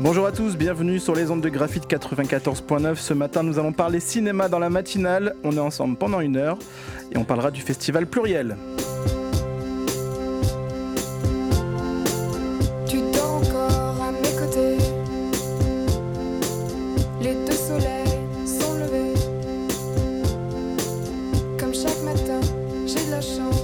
Bonjour à tous, bienvenue sur les ondes de Graphite 94.9. Ce matin, nous allons parler cinéma dans la matinale. On est ensemble pendant 1 heure et on parlera du festival Pluriel. Tu dors encore à mes côtés. Les deux soleils sont levés. Comme chaque matin, j'ai de la chance.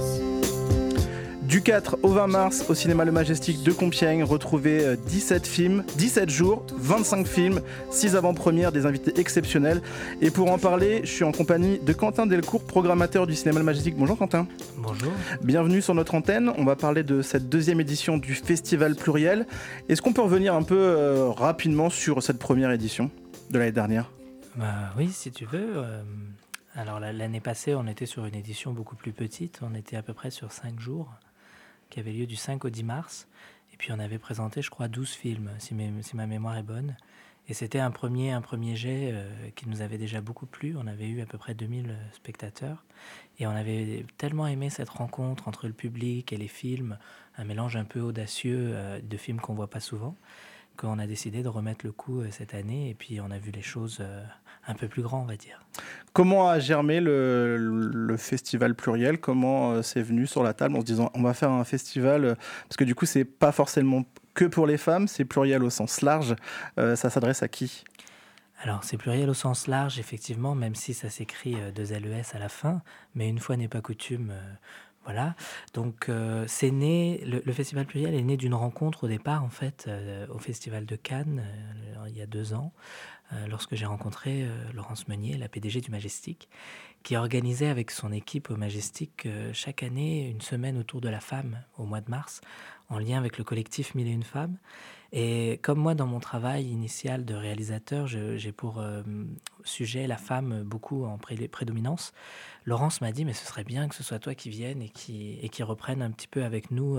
Du 4 au 20 mars, au cinéma Le Majestic de Compiègne, retrouvez 17 films, 17 jours, 25 films, 6 avant-premières, des invités exceptionnels. Et pour en parler, je suis en compagnie de Quentin Delcourt, programmateur du cinéma Le Majestic. Bonjour Quentin. Bonjour. Bienvenue sur notre antenne. On va parler de cette deuxième édition du Festival Pluriel. Est-ce qu'on peut revenir un peu rapidement sur cette première édition de l'année dernière ? Oui, si tu veux. Alors l'année passée, on était sur une édition beaucoup plus petite. On était à peu près sur 5 jours, qui avait lieu du 5 au 10 mars. Et puis on avait présenté, je crois, 12 films, si ma mémoire est bonne. Et c'était un premier jet qui nous avait déjà beaucoup plu. On avait eu à peu près 2000 spectateurs. Et on avait tellement aimé cette rencontre entre le public et les films, un mélange un peu audacieux de films qu'on ne voit pas souvent, qu'on a décidé de remettre le coup cette année. Et puis on a vu les choses un peu plus grands, on va dire. Comment a germé le festival Pluriel ? Comment c'est venu sur la table en se disant on va faire un festival, parce que du coup c'est pas forcément que pour les femmes, c'est pluriel au sens large, ça s'adresse à qui ? Alors c'est pluriel au sens large effectivement, même si ça s'écrit 2 LES à la fin, mais une fois n'est pas coutume, voilà. Donc c'est né, le festival Pluriel est né d'une rencontre au départ en fait au festival de Cannes il y a 2 ans. Lorsque j'ai rencontré Laurence Meunier, la PDG du Majestic, qui organisait avec son équipe au Majestic chaque année une semaine autour de la femme au mois de mars, en lien avec le collectif 1001 femmes. Et comme moi, dans mon travail initial de réalisateur, j'ai pour sujet la femme beaucoup en prédominance, Laurence m'a dit « mais ce serait bien que ce soit toi qui viennes et qui reprenne un petit peu avec nous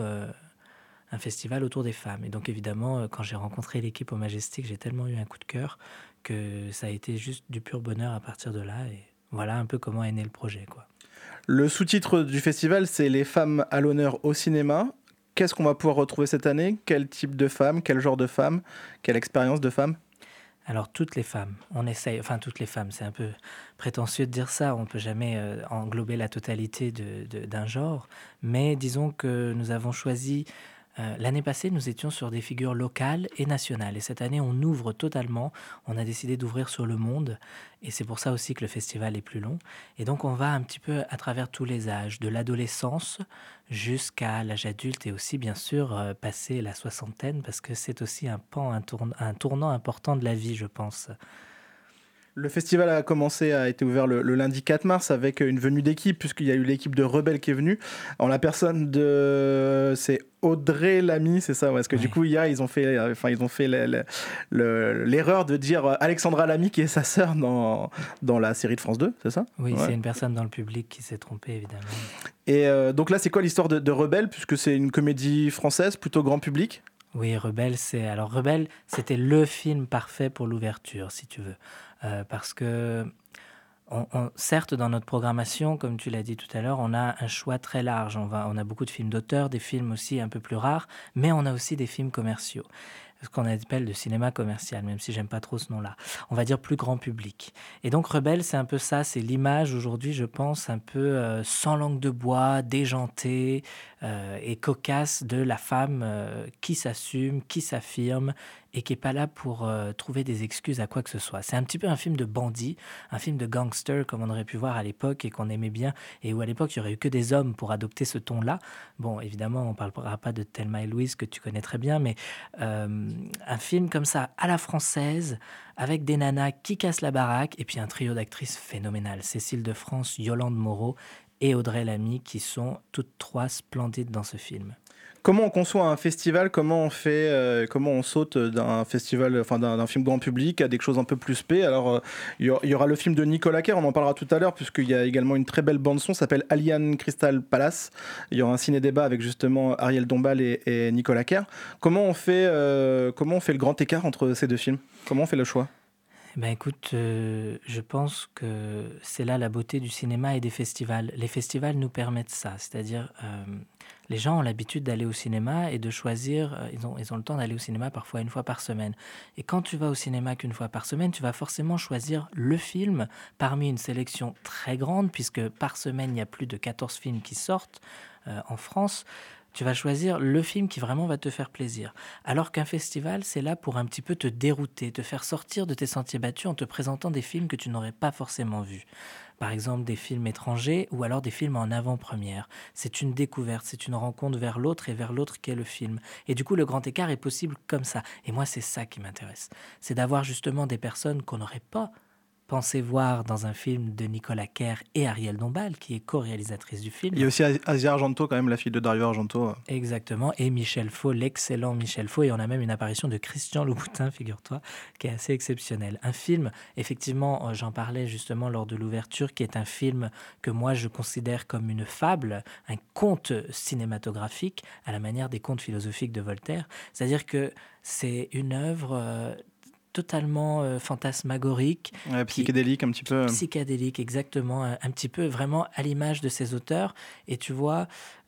un festival autour des femmes ». Et donc évidemment, quand j'ai rencontré l'équipe au Majestic, j'ai tellement eu un coup de cœur que ça a été juste du pur bonheur à partir de là. Et voilà un peu comment est né le projet, quoi. Le sous-titre du festival, c'est « Les femmes à l'honneur au cinéma ». Qu'est-ce qu'on va pouvoir retrouver cette année ? Quel type de femmes ? Quel genre de femmes ? Quelle expérience de femmes ? Alors toutes les femmes, on essaye, enfin toutes les femmes, c'est un peu prétentieux de dire ça, on ne peut jamais englober la totalité d'un genre, mais disons que nous avons choisi, l'année passée nous étions sur des figures locales et nationales, et cette année on ouvre totalement, on a décidé d'ouvrir sur le monde, et c'est pour ça aussi que le festival est plus long, et donc on va un petit peu à travers tous les âges, de l'adolescence jusqu'à l'âge adulte, et aussi bien sûr passer la soixantaine, parce que c'est aussi un tournant important de la vie, je pense. Le festival a été ouvert le lundi 4 mars avec une venue d'équipe, puisqu'il y a eu l'équipe de Rebelle qui est venue, en la personne de... c'est Audrey Lamy, c'est ça, parce que oui. Du coup hier ils ont fait l'erreur de dire Alexandra Lamy, qui est sa sœur dans la série de France 2, c'est ça ? Oui, ouais. C'est une personne dans le public qui s'est trompée, évidemment. Et donc là, c'est quoi l'histoire de Rebelle, puisque c'est une comédie française, plutôt grand public ? Oui, Rebelle, c'était le film parfait pour l'ouverture, si tu veux. Parce que, certes, dans notre programmation, comme tu l'as dit tout à l'heure, on a un choix très large. On a beaucoup de films d'auteur, des films aussi un peu plus rares, mais on a aussi des films commerciaux. Ce qu'on appelle de cinéma commercial, même si j'aime pas trop ce nom-là. On va dire plus grand public. Et donc Rebelle, c'est un peu ça, c'est l'image aujourd'hui, je pense, un peu sans langue de bois, déjantée et cocasse de la femme qui s'assume, qui s'affirme et qui n'est pas là pour trouver des excuses à quoi que ce soit. C'est un petit peu un film de bandit, un film de gangster comme on aurait pu voir à l'époque et qu'on aimait bien, et où à l'époque il n'y aurait eu que des hommes pour adopter ce ton-là. Bon, évidemment, on ne parlera pas de Thelma et Louise que tu connais très bien, mais un film comme ça, à la française, avec des nanas qui cassent la baraque, et puis un trio d'actrices phénoménal. Cécile de France, Yolande Moreau et Audrey Lamy, qui sont toutes 3 splendides dans ce film. Comment on conçoit un festival ? Comment on saute d'un festival, enfin d'un film grand public à des choses un peu plus spé ? Alors, il y aura le film de Nicolas Kerr, on en parlera tout à l'heure, puisqu'il y a également une très belle bande-son, s'appelle Alien Crystal Palace. Il y aura un ciné-débat avec justement Ariel Dombal et Nicolas Kerr. Comment on fait le grand écart entre ces 2 films ? Comment on fait le choix ? Ben écoute, je pense que c'est là la beauté du cinéma et des festivals. Les festivals nous permettent ça, c'est-à-dire les gens ont l'habitude d'aller au cinéma et de choisir, ils ont le temps d'aller au cinéma parfois une fois par semaine. Et quand tu vas au cinéma qu'une fois par semaine, tu vas forcément choisir le film parmi une sélection très grande, puisque par semaine, il y a plus de 14 films qui sortent en France. Tu vas choisir le film qui vraiment va te faire plaisir. Alors qu'un festival, c'est là pour un petit peu te dérouter, te faire sortir de tes sentiers battus en te présentant des films que tu n'aurais pas forcément vus. Par exemple, des films étrangers ou alors des films en avant-première. C'est une découverte, c'est une rencontre vers l'autre et vers l'autre qu'est le film. Et du coup, le grand écart est possible comme ça. Et moi, c'est ça qui m'intéresse. C'est d'avoir justement des personnes qu'on n'aurait pas pensé voir dans un film de Nicolas Kerr et Ariel Dombal, qui est co-réalisatrice du film. Il y a aussi Asia Argento, quand même, la fille de Dario Argento. Exactement, et Michel Faux, l'excellent Michel Faux, et on a même une apparition de Christian Louboutin, figure-toi, qui est assez exceptionnel. Un film, effectivement, j'en parlais justement lors de l'ouverture, qui est un film que moi je considère comme une fable, un conte cinématographique, à la manière des contes philosophiques de Voltaire. C'est-à-dire que c'est une œuvre totalement fantasmagorique. Psychédélique un petit peu. Psychédélique, exactement. Un petit peu vraiment à l'image de ces auteurs. Et tu vois,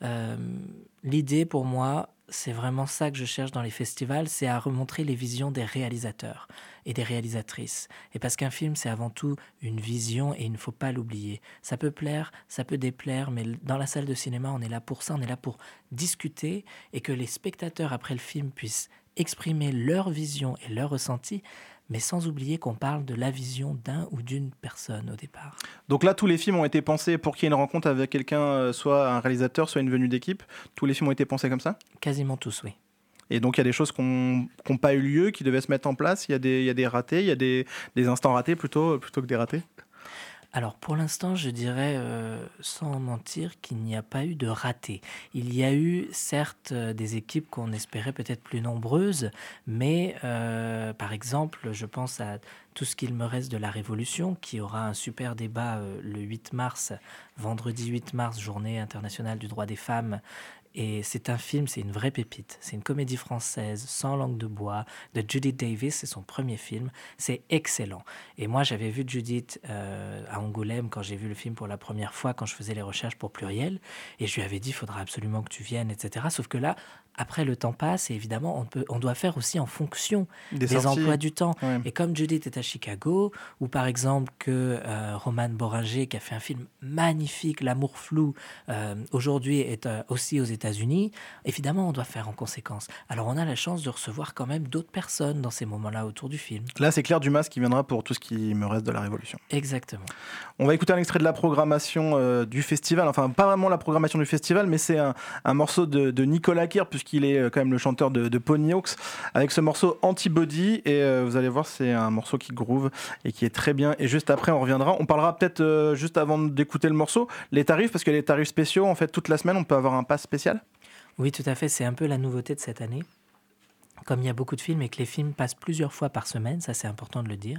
l'idée pour moi, c'est vraiment ça que je cherche dans les festivals, c'est à remontrer les visions des réalisateurs et des réalisatrices. Et parce qu'un film, c'est avant tout une vision et il ne faut pas l'oublier. Ça peut plaire, ça peut déplaire, mais dans la salle de cinéma, on est là pour ça, on est là pour discuter et que les spectateurs, après le film, puissent exprimer leur vision et leur ressenti, mais sans oublier qu'on parle de la vision d'un ou d'une personne au départ. Donc là, tous les films ont été pensés pour qu'il y ait une rencontre avec quelqu'un, soit un réalisateur, soit une venue d'équipe. Tous les films ont été pensés comme ça ? Quasiment tous, oui. Et donc il y a des choses qui n'ont pas eu lieu, qui devaient se mettre en place. Il y a des ratés, il y a des instants ratés plutôt que des ratés. Alors pour l'instant, je dirais sans mentir qu'il n'y a pas eu de raté. Il y a eu certes des équipes qu'on espérait peut-être plus nombreuses, mais par exemple, je pense à Tout ce qu'il me reste de la Révolution, qui aura un super débat le 8 mars, vendredi 8 mars, journée internationale du droit des femmes. Et c'est un film, c'est une vraie pépite. C'est une comédie française, sans langue de bois, de Judith Davis. C'est son premier film. C'est excellent. Et moi, j'avais vu Judith à Angoulême quand j'ai vu le film pour la première fois, quand je faisais les recherches pour Pluriel. Et je lui avais dit, il faudra absolument que tu viennes, etc. Sauf que là, après, le temps passe et évidemment, on doit faire aussi en fonction des emplois du temps. Ouais. Et comme Judith est à Chicago, ou par exemple que Roman Boringer, qui a fait un film magnifique, L'amour flou, aujourd'hui est aussi aux États-Unis, évidemment, on doit faire en conséquence. Alors, on a la chance de recevoir quand même d'autres personnes dans ces moments-là autour du film. Là, c'est Claire Dumas qui viendra pour Tout ce qui me reste de la Révolution. Exactement. On va écouter un extrait de la programmation du festival. Enfin, pas vraiment la programmation du festival, mais c'est un morceau de Nicolas Kerr, puisqu'il est quand même le chanteur de Ponyhawks, avec ce morceau Antibody. Et vous allez voir, c'est un morceau qui groove et qui est très bien. Et juste après, on reviendra. On parlera peut-être, juste avant d'écouter le morceau, les tarifs, parce que les tarifs spéciaux, en fait, toute la semaine, on peut avoir un pass spécial. Oui, tout à fait. C'est un peu la nouveauté de cette année. Comme il y a beaucoup de films et que les films passent plusieurs fois par semaine, ça c'est important de le dire,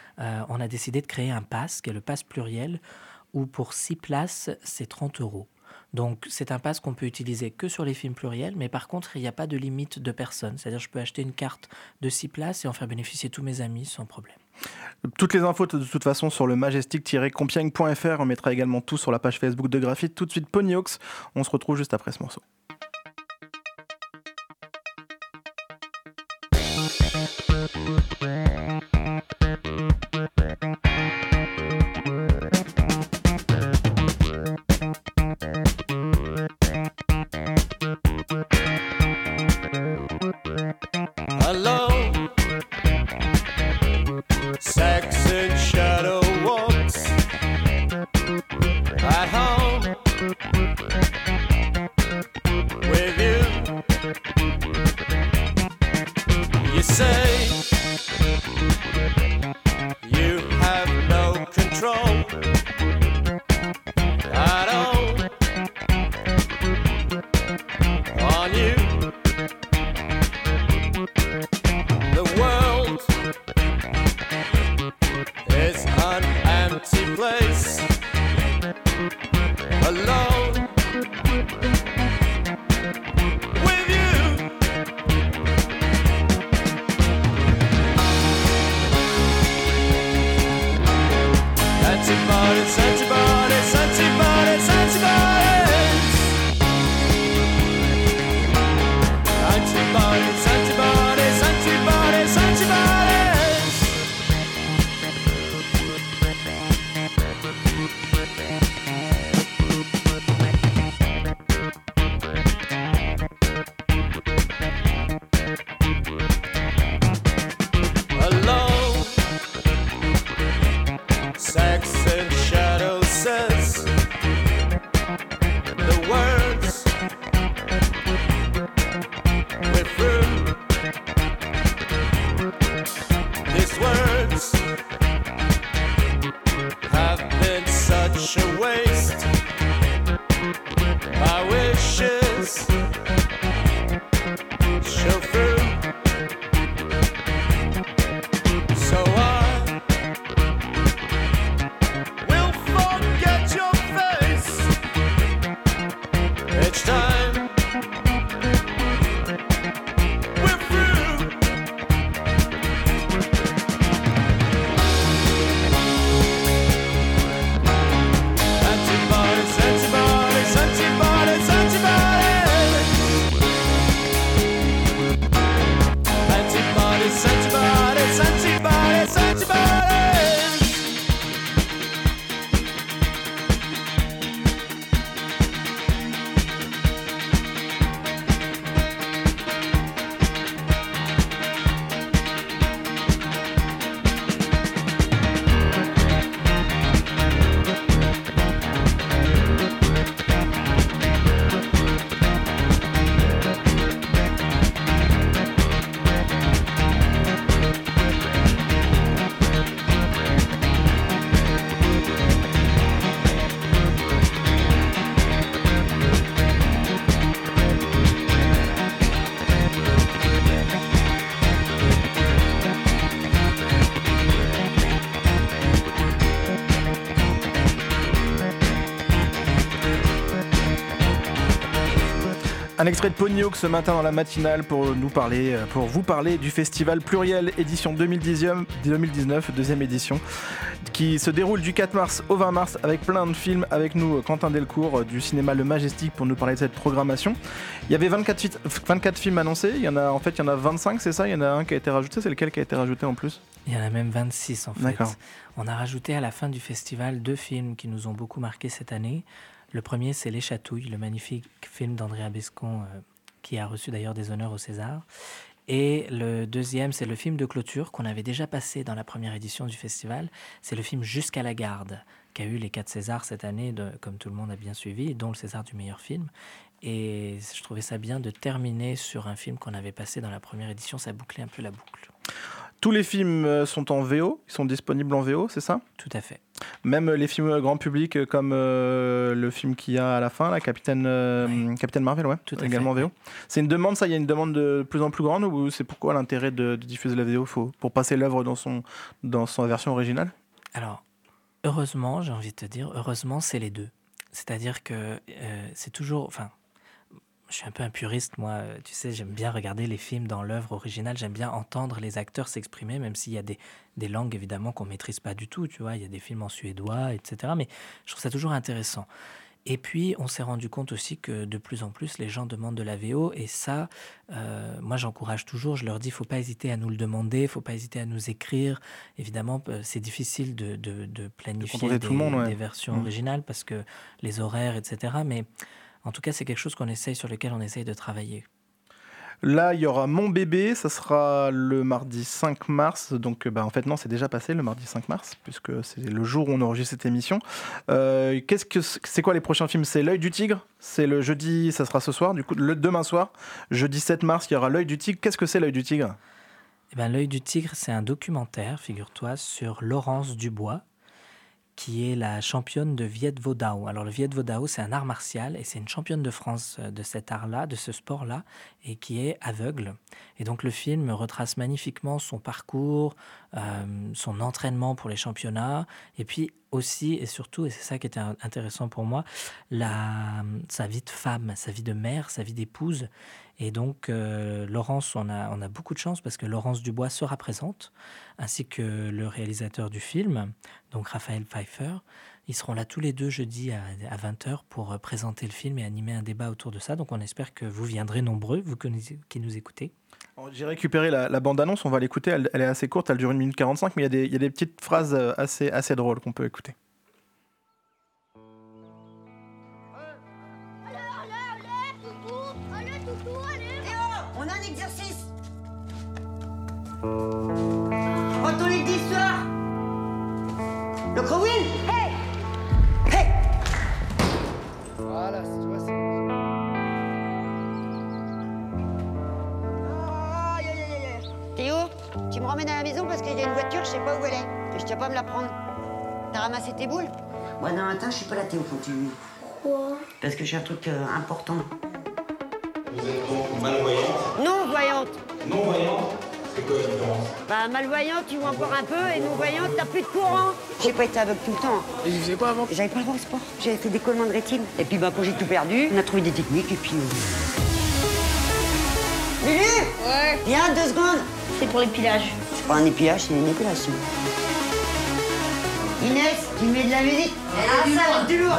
on a décidé de créer un pass, qui est le pass pluriel, où pour 6 places, c'est 30 €. Donc c'est un pass qu'on peut utiliser que sur les films pluriels, mais par contre, il n'y a pas de limite de personnes. C'est-à-dire je peux acheter une carte de 6 places et en faire bénéficier tous mes amis sans problème. Toutes les infos de toute façon sur le majestic-compiègne.fr. On mettra également tout sur la page Facebook de Graphite. Tout de suite Ponyhawks. On se retrouve juste après ce morceau. Un extrait de Ponyhook ce matin dans la matinale pour vous parler du festival Pluriel édition 2019, deuxième édition, qui se déroule du 4 mars au 20 mars avec plein de films. Avec nous, Quentin Delcourt du cinéma Le Majestic pour nous parler de cette programmation. Il y avait 24 films annoncés, il y en a 25, c'est ça? Il y en a un qui a été rajouté, c'est lequel qui a été rajouté en plus? Il y en a même 26 en fait. D'accord. On a rajouté à la fin du festival 2 films qui nous ont beaucoup marqué cette année. Le premier, c'est Les Chatouilles, le magnifique film d'Andrea Bescon, qui a reçu d'ailleurs des honneurs au César. Et le deuxième, c'est le film de clôture qu'on avait déjà passé dans la première édition du festival. C'est le film Jusqu'à la garde, qui a eu les 4 Césars cette année, comme tout le monde a bien suivi, dont le César du meilleur film. Et je trouvais ça bien de terminer sur un film qu'on avait passé dans la première édition, ça bouclait un peu la boucle. Tous les films sont en VO, ils sont disponibles en VO, c'est ça? Tout à fait. Même les films grand public comme le film qu'il y a à la fin, la Capitaine Marvel, ouais, tout à également fait. VO. C'est une demande, ça, il y a une demande de plus en plus grande ou c'est pourquoi l'intérêt de diffuser la VO pour passer l'œuvre dans sa version originale? Alors, heureusement, j'ai envie de te dire, heureusement, c'est les deux. C'est-à-dire que c'est toujours... Enfin, je suis un peu un puriste, moi, tu sais, j'aime bien regarder les films dans l'œuvre originale, j'aime bien entendre les acteurs s'exprimer, même s'il y a des langues, évidemment, qu'on ne maîtrise pas du tout, tu vois, il y a des films en suédois, etc., mais je trouve ça toujours intéressant. Et puis, on s'est rendu compte aussi que de plus en plus, les gens demandent de la VO, et ça, moi, j'encourage toujours, je leur dis, il ne faut pas hésiter à nous le demander, il ne faut pas hésiter à nous écrire. Évidemment, c'est difficile de planifier des versions originales, parce que les horaires, etc., mais... En tout cas, c'est quelque chose sur lequel on essaye de travailler. Là, il y aura Mon Bébé, ça sera le mardi 5 mars. Donc, en fait, non, c'est déjà passé le mardi 5 mars, puisque c'est le jour où on enregistre cette émission. C'est quoi les prochains films? C'est L'Œil du Tigre, c'est le jeudi, ça sera ce soir. Du coup, demain soir, jeudi 7 mars, il y aura L'Œil du Tigre. Qu'est-ce que c'est L'Œil du Tigre? L'Œil du Tigre, c'est un documentaire, figure-toi, sur Laurence Dubois, qui est la championne de Viet Vo Dao. Alors le Viet Vo Dao, c'est un art martial et c'est une championne de France de cet art-là, de ce sport-là, et qui est aveugle. Et donc le film retrace magnifiquement son parcours, son entraînement pour les championnats, et puis aussi et surtout, et c'est ça qui était intéressant pour moi, sa vie de femme, sa vie de mère, sa vie d'épouse. Et donc, Laurence, on a beaucoup de chance parce que Laurence Dubois sera présente, ainsi que le réalisateur du film, donc Raphaël Pfeiffer. Ils seront là tous les deux jeudi à 20h pour présenter le film et animer un débat autour de ça. Donc, on espère que vous viendrez nombreux, vous qui nous écoutez. J'ai récupéré la bande-annonce, on va l'écouter. Elle est assez courte, elle dure 1 minute 45, mais il y a des petites phrases assez drôles qu'on peut écouter. On a un exercice. Anthony d'histoire. Le Crowin. Hey. Hey. Voilà, tu vois, c'est... Théo, tu me ramènes à la maison parce qu'il y a une voiture, je sais pas où elle est. Et je tiens pas à me la prendre. T'as ramassé tes boules? Moi, demain matin, je suis pas là, Théo, quand tu... Pourquoi? Parce que j'ai un truc important. Vous êtes donc malvoyante? Non-voyante. Non-voyante? C'est quoi la différence? Bah, malvoyante, tu vois encore un peu, et non-voyante, t'as plus de courant. J'ai pas été aveugle tout le temps. Et tu faisais quoi avant? J'avais pas le droit au sport. J'avais fait des collements de rétine. Et puis, bah, quand j'ai tout perdu, on a trouvé des techniques, et puis... Lulu! Ouais. Viens, 2 secondes. C'est pour l'épilage. C'est pas un épilage, c'est une épilation. Inès, tu mets de la musique? Ah, ça va être du lourd.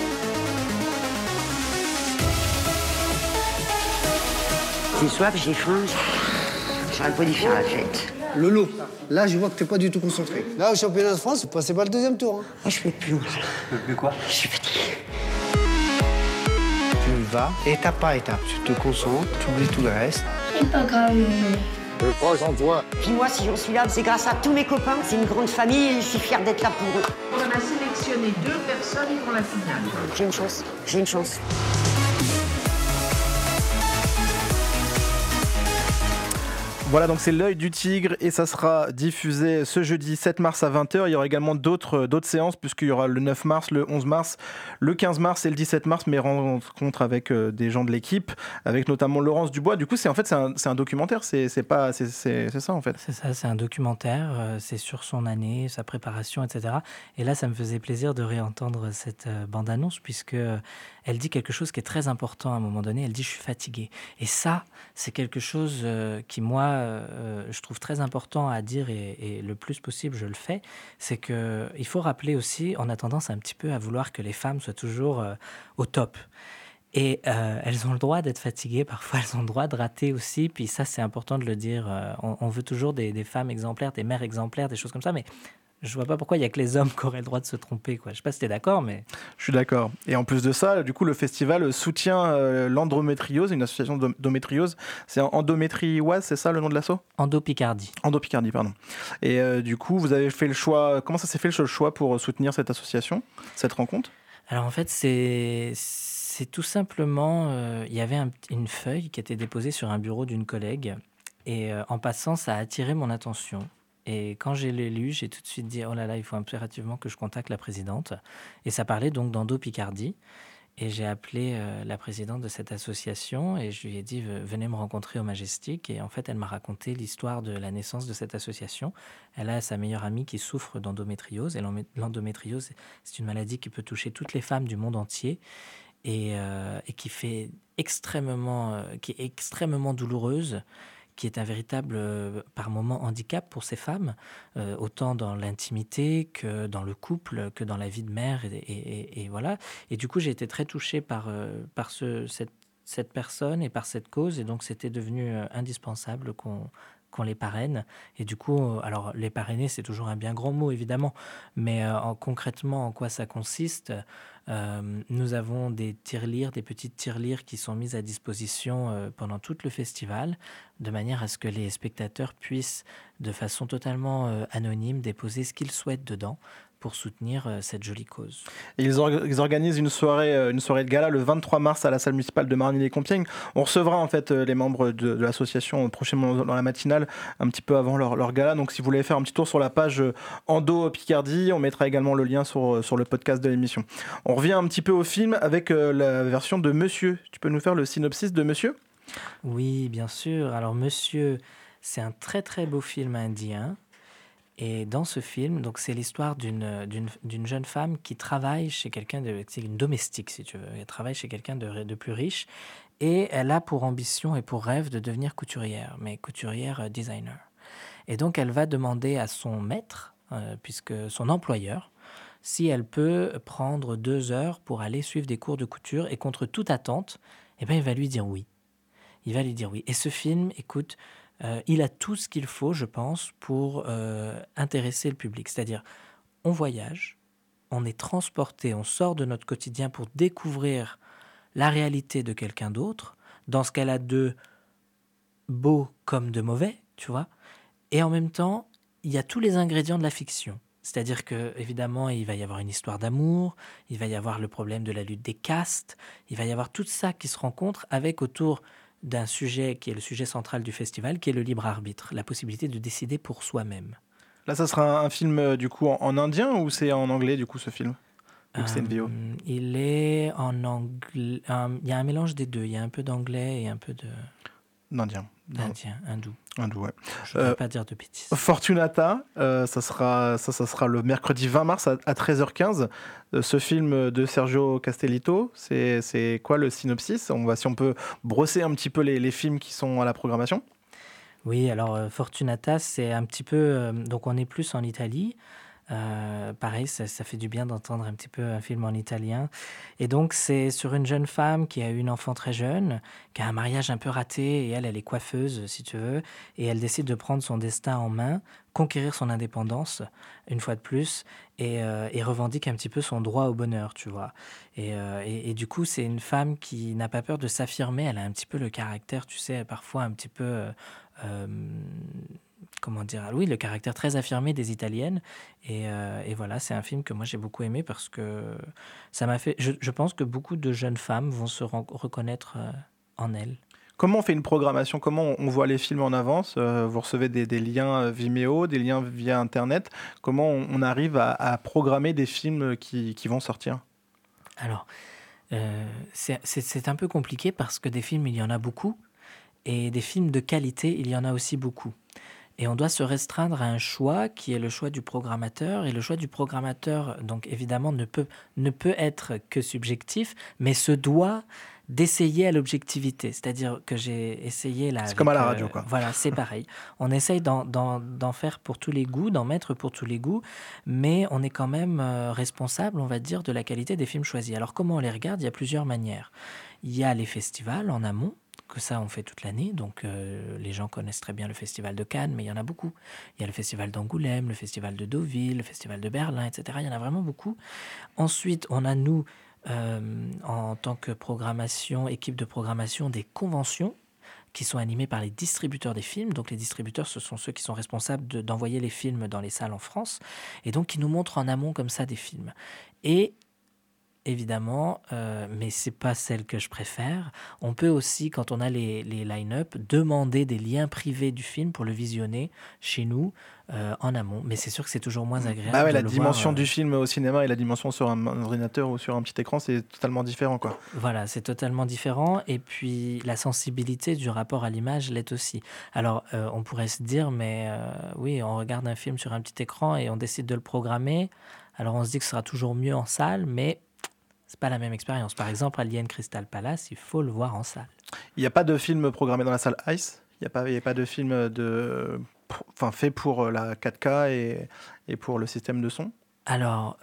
J'ai soif, j'ai faim, j'aurais pas dû faire la fête. Lolo, là je vois que t'es pas du tout concentré. Là au championnat de France, vous passez pas le 2e tour. Hein. Moi je fais plus, moi. Tu veux plus quoi? Je suis fatiguée. Tu vas étape par étape, tu te concentres, tu oublies tout le reste. C'est pas grave, maman. Je crois en toi. Puis moi, si j'en suis là, c'est grâce à tous mes copains. C'est une grande famille et je suis fière d'être là pour eux. On a sélectionné 2 personnes pour la finale. J'ai une chance, j'ai une chance. Voilà, donc c'est L'œil du tigre et ça sera diffusé ce jeudi 7 mars à 20h. Il y aura également d'autres séances puisqu'il y aura le 9 mars, le 11 mars, le 15 mars et le 17 mars, mes rencontres avec des gens de l'équipe, avec notamment Laurence Dubois. Du coup, c'est un documentaire, c'est ça en fait. C'est ça, c'est un documentaire, c'est sur son année, sa préparation, etc. Et là, ça me faisait plaisir de réentendre cette bande-annonce puisque elle dit quelque chose qui est très important à un moment donné. Elle dit « je suis fatiguée ». Et ça, c'est quelque chose qui, moi, je trouve très important à dire et le plus possible, je le fais. C'est qu'il faut rappeler aussi, on a tendance un petit peu à vouloir que les femmes soient toujours au top. Et elles ont le droit d'être fatiguées, parfois elles ont le droit de rater aussi, puis ça c'est important de le dire, on veut toujours des femmes exemplaires, des mères exemplaires, des choses comme ça, mais je vois pas pourquoi il y a que les hommes qui auraient le droit de se tromper, quoi. Je sais pas si t'es d'accord, mais... Je suis d'accord. Et en plus de ça, du coup, le festival soutient l'endométriose, une association d'endométriose. C'est Endométrioise, c'est ça le nom de l'asso ? Endopicardie. Endopicardie, pardon. Et du coup, vous avez fait le choix... Comment ça s'est fait le choix pour soutenir cette association, cette rencontre ? Alors en fait, c'est tout simplement... Il y avait une feuille qui était déposée sur un bureau d'une collègue. Et en passant, ça a attiré mon attention. Et quand j'ai lu, j'ai tout de suite dit « Oh là là, il faut impérativement que je contacte la présidente ». Et ça parlait donc d'endopicardie. Et j'ai appelé la présidente de cette association et je lui ai dit « Venez me rencontrer au Majestic ». Et en fait, elle m'a raconté l'histoire de la naissance de cette association. Elle a sa meilleure amie qui souffre d'endométriose. Et l'endométriose, c'est une maladie qui peut toucher toutes les femmes du monde entier et qui est extrêmement douloureuse, qui est un véritable, par moments, handicap pour ces femmes, autant dans l'intimité que dans le couple, que dans la vie de mère. Et voilà. Et du coup, j'ai été très touché par cette personne et par cette cause. Et donc, c'était devenu indispensable qu'on les parraine. Et du coup, alors, les parrainer, c'est toujours un bien grand mot, évidemment. Mais concrètement, en quoi ça consiste ? Nous avons des petites tirelires qui sont mises à disposition pendant tout le festival, de manière à ce que les spectateurs puissent, de façon totalement anonyme, déposer ce qu'ils souhaitent dedans pour soutenir cette jolie cause. Et ils organisent une soirée de gala le 23 mars à la salle municipale de Marigny-les-Compiègnes. On recevra en fait les membres de l'association prochainement dans la matinale, un petit peu avant leur gala. Donc si vous voulez faire un petit tour sur la page Endo Picardie, on mettra également le lien sur le podcast de l'émission. On revient un petit peu au film avec la version de Monsieur. Tu peux nous faire le synopsis de Monsieur ? Oui, bien sûr. Alors Monsieur, c'est un très très beau film indien. Et dans ce film, donc c'est l'histoire d'une jeune femme qui travaille chez quelqu'un c'est une domestique si tu veux. Elle travaille chez quelqu'un de plus riche et elle a pour ambition et pour rêve de devenir couturière, mais couturière designer. Et donc elle va demander à son maître, puisque son employeur, si elle peut prendre 2 heures pour aller suivre des cours de couture et contre toute attente, eh ben il va lui dire oui. Il va lui dire oui. Et ce film, écoute, il a tout ce qu'il faut, je pense, pour intéresser le public. C'est-à-dire, on voyage, on est transporté, on sort de notre quotidien pour découvrir la réalité de quelqu'un d'autre, dans ce qu'elle a de beau comme de mauvais, tu vois. Et en même temps, il y a tous les ingrédients de la fiction. C'est-à-dire que, évidemment, il va y avoir une histoire d'amour, il va y avoir le problème de la lutte des castes, il va y avoir tout ça qui se rencontre avec autour d'un sujet qui est le sujet central du festival, qui est le libre arbitre, la possibilité de décider pour soi-même. Là, ça sera un film du coup en indien ou c'est en anglais du coup ce film ? Ou c'est une VO ? Il est en anglais. Il y a un mélange des deux. Il y a un peu d'anglais et un peu d'indien. Hindou. Hindou, ouais. Je ne vais pas dire de bêtises. Fortunata, ça sera le mercredi 20 mars à 13h15. Ce film de Sergio Castellitto, c'est quoi le synopsis ? Si on peut brosser un petit peu les films qui sont à la programmation. Oui, alors Fortunata, c'est un petit peu... donc on est plus en Italie. Pareil, ça fait du bien d'entendre un petit peu un film en italien. Et donc, c'est sur une jeune femme qui a eu une enfant très jeune, qui a un mariage un peu raté, et elle est coiffeuse, si tu veux, et elle décide de prendre son destin en main, conquérir son indépendance, une fois de plus, et revendique un petit peu son droit au bonheur, tu vois. Et du coup, c'est une femme qui n'a pas peur de s'affirmer, elle a un petit peu le caractère, tu sais, parfois un petit peu... comment dire, oui, le caractère très affirmé des Italiennes. Et voilà, c'est un film que moi j'ai beaucoup aimé parce que ça m'a fait... Je pense que beaucoup de jeunes femmes vont se reconnaître en elle. Comment on fait une programmation? Comment on voit les films en avance? Vous recevez des liens Vimeo, des liens via Internet. Comment on arrive à programmer des films qui vont sortir? Alors, c'est un peu compliqué parce que des films, il y en a beaucoup, et des films de qualité, il y en a aussi beaucoup. Et on doit se restreindre à un choix qui est le choix du programmateur. Et le choix du programmateur, donc évidemment, ne peut être que subjectif, mais se doit d'essayer à l'objectivité. C'est-à-dire que j'ai essayé là. C'est comme à la radio, quoi. Voilà, c'est pareil. On essaye d'en faire pour tous les goûts, d'en mettre pour tous les goûts, mais on est quand même responsable, on va dire, de la qualité des films choisis. Alors comment on les regarde? Il y a plusieurs manières. Il y a les festivals en amont, que ça on fait toute l'année, donc les gens connaissent très bien le festival de Cannes, mais il y en a beaucoup. Il y a le festival d'Angoulême, le festival de Deauville, le festival de Berlin, etc. Il y en a vraiment beaucoup. Ensuite, on a nous, en tant que programmation, équipe de programmation, des conventions qui sont animées par les distributeurs des films. Donc les distributeurs, ce sont ceux qui sont responsables d'envoyer les films dans les salles en France, et donc qui nous montrent en amont comme ça des films. Et évidemment, mais c'est pas celle que je préfère. On peut aussi, quand on a les line-up, demander des liens privés du film pour le visionner chez nous en amont. Mais c'est sûr que c'est toujours moins agréable. Bah ouais, de la le dimension voir, du film au cinéma et la dimension sur un ordinateur ou sur un petit écran, c'est totalement différent, quoi. Voilà, c'est totalement différent. Et puis, la sensibilité du rapport à l'image l'est aussi. Alors, on pourrait se dire, mais oui, on regarde un film sur un petit écran et on décide de le programmer. Alors, on se dit que ce sera toujours mieux en salle, mais c'est pas la même expérience. Par exemple, Alien Crystal Palace, il faut le voir en salle. Il n'y a pas de film programmé dans la salle ICE? Il n'y a pas de film fait pour la 4K et pour le système de son? Alors,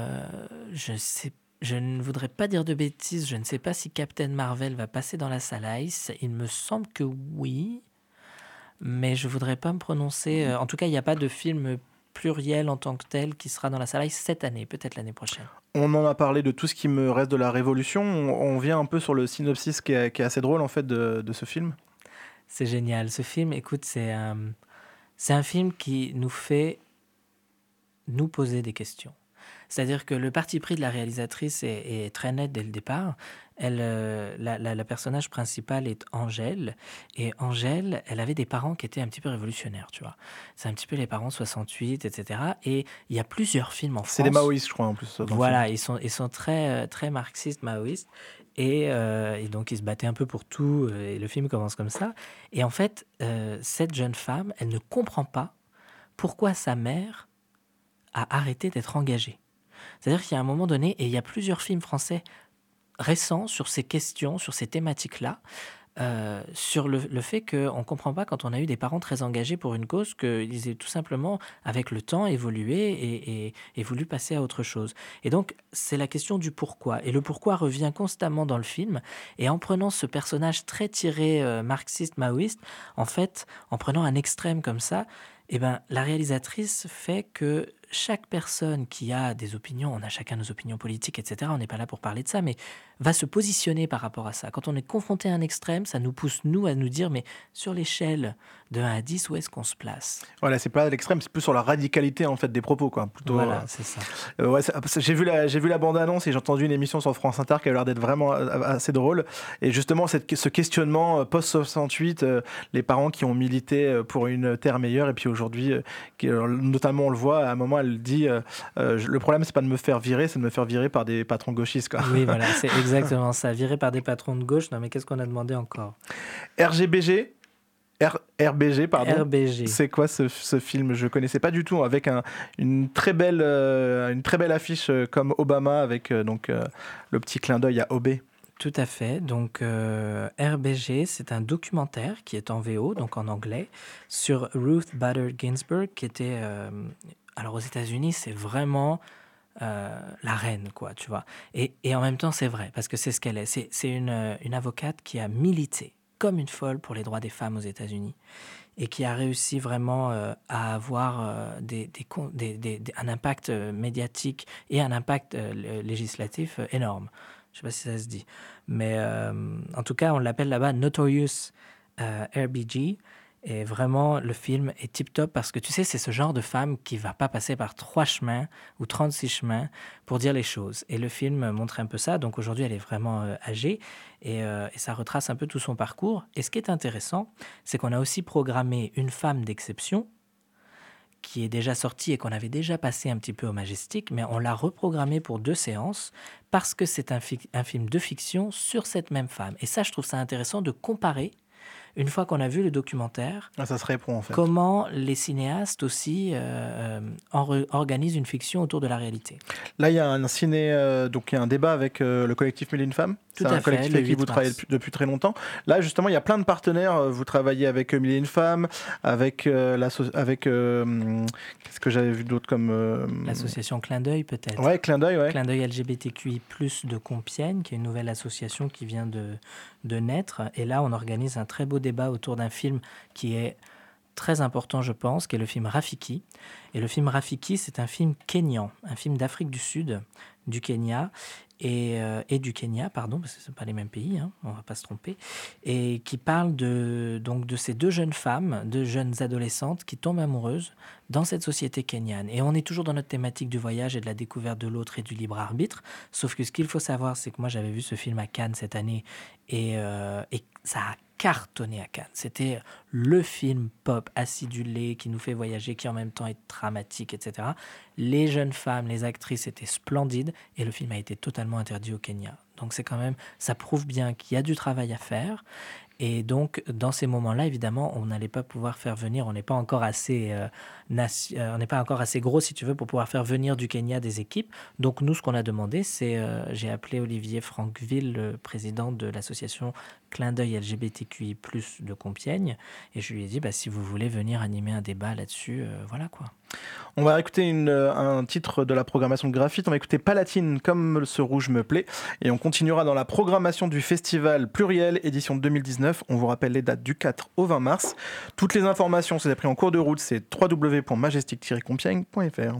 je ne voudrais pas dire de bêtises. Je ne sais pas si Captain Marvel va passer dans la salle ICE. Il me semble que oui, mais je voudrais pas me prononcer. En tout cas, il n'y a pas de film pluriel en tant que tel qui sera dans la salle ICE cette année, peut-être l'année prochaine. On en a parlé de tout ce qui me reste de la Révolution. On vient un peu sur le synopsis qui est assez drôle en fait de ce film. C'est génial. Ce film, écoute, c'est un film qui nous fait nous poser des questions. C'est-à-dire que le parti pris de la réalisatrice est très net dès le départ. La personnage principale est Angèle. Et Angèle, elle avait des parents qui étaient un petit peu révolutionnaires, tu vois. C'est un petit peu les parents 68, etc. Et il y a plusieurs films en France. C'est des maoïstes, je crois, en plus. Voilà, ils sont très, très marxistes, maoïstes. Et donc, ils se battaient un peu pour tout. Et le film commence comme ça. Et en fait, cette jeune femme, elle ne comprend pas pourquoi sa mère a arrêté d'être engagée. C'est-à-dire qu'il y a un moment donné, et il y a plusieurs films français récents sur ces questions, sur ces thématiques-là, sur le fait qu'on ne comprend pas quand on a eu des parents très engagés pour une cause qu'ils aient tout simplement, avec le temps, évolué et voulu passer à autre chose. Et donc, c'est la question du pourquoi. Et le pourquoi revient constamment dans le film. Et en prenant ce personnage très tiré marxiste-maoïste, en fait, en prenant un extrême comme ça, eh ben, la réalisatrice fait que chaque personne qui a des opinions, on a chacun nos opinions politiques, etc., on n'est pas là pour parler de ça, mais va se positionner par rapport à ça. Quand on est confronté à un extrême, ça nous pousse, nous, à nous dire, mais sur l'échelle de 1 à 10, où est-ce qu'on se place? Voilà, c'est pas l'extrême, c'est plus sur la radicalité en fait des propos, quoi. Plutôt, voilà, c'est ça. Ouais, j'ai vu la bande-annonce et j'ai entendu une émission sur France Inter qui a l'air d'être vraiment assez drôle. Et justement, ce questionnement post-68, les parents qui ont milité pour une terre meilleure et puis aujourd'hui, notamment on le voit, à un moment elle dit le problème c'est pas de me faire virer, c'est de me faire virer par des patrons gauchistes, quoi. Oui, voilà, c'est exactement ça. Viré par des patrons de gauche, non mais qu'est-ce qu'on a demandé encore? RBG, pardon. RBG. C'est quoi ce film? Je connaissais pas du tout, avec une très belle affiche comme Obama avec le petit clin d'œil à OB. Tout à fait. Donc, RBG, c'est un documentaire qui est en VO, donc en anglais, sur Ruth Bader Ginsburg, qui était... alors, aux États-Unis, c'est vraiment la reine, quoi, tu vois. Et en même temps, c'est vrai, parce que c'est ce qu'elle est. C'est une avocate qui a milité comme une folle pour les droits des femmes aux États-Unis et qui a réussi vraiment à avoir un impact médiatique et un impact législatif énorme. Je ne sais pas si ça se dit. Mais en tout cas, on l'appelle là-bas Notorious RBG. Et vraiment, le film est tip-top parce que tu sais, c'est ce genre de femme qui va pas passer par 3 chemins ou 36 chemins pour dire les choses. Et le film montre un peu ça. Donc aujourd'hui, elle est vraiment âgée et ça retrace un peu tout son parcours. Et ce qui est intéressant, c'est qu'on a aussi programmé Une femme d'exception qui est déjà sortie et qu'on avait déjà passé un petit peu au Majestic, mais on l'a reprogrammé pour 2 séances parce que c'est un film de fiction sur cette même femme. Et ça, je trouve ça intéressant de comparer, une fois qu'on a vu le documentaire, ça se répond en fait. Comment les cinéastes aussi organisent une fiction autour de la réalité. Là, il y a donc il y a un débat avec le collectif Mille et une femmes. C'est un collectif avec qui vous travaillez depuis très longtemps. Là, justement, il y a plein de partenaires. Vous travaillez avec Mille et une femmes, avec qu'est-ce que j'avais vu d'autre comme l'association Clin d'œil peut-être. Ouais, Clin d'œil, ouais. Clin d'œil LGBTQI+ de Compiègne, qui est une nouvelle association qui vient de naître. Et là, on organise un très beau débat autour d'un film qui est très important, je pense, qui est le film Rafiki. Et le film Rafiki, c'est un film kényan, un film d'Afrique du Sud, du Kenya, et du Kenya, pardon, parce que ce ne sont pas les mêmes pays, hein, on ne va pas se tromper, et qui parle de ces 2 jeunes femmes, 2 jeunes adolescentes qui tombent amoureuses dans cette société kenyane. Et on est toujours dans notre thématique du voyage et de la découverte de l'autre et du libre arbitre, sauf que ce qu'il faut savoir, c'est que moi j'avais vu ce film à Cannes cette année, et ça a cartonné à Cannes. C'était le film pop acidulé qui nous fait voyager, qui en même temps est dramatique, etc. Les jeunes femmes, les actrices étaient splendides et le film a été totalement interdit au Kenya. Donc c'est quand même, ça prouve bien qu'il y a du travail à faire. Et donc, dans ces moments-là, évidemment, on n'allait pas pouvoir faire venir, on n'est pas encore assez gros, si tu veux, pour pouvoir faire venir du Kenya des équipes. Donc, nous, ce qu'on a demandé, c'est, j'ai appelé Olivier Franqueville, le président de l'association Clin d'œil LGBTQI+, de Compiègne, et je lui ai dit, si vous voulez venir animer un débat là-dessus, voilà quoi. On va écouter un titre de la programmation de Graphite. On va écouter Palatine, comme ce rouge me plaît. Et on continuera dans la programmation du festival Pluriel, édition 2019. On vous rappelle les dates du 4 au 20 mars. Toutes les informations, c'est pris en cours de route, c'est www.majestic-compiègne.fr.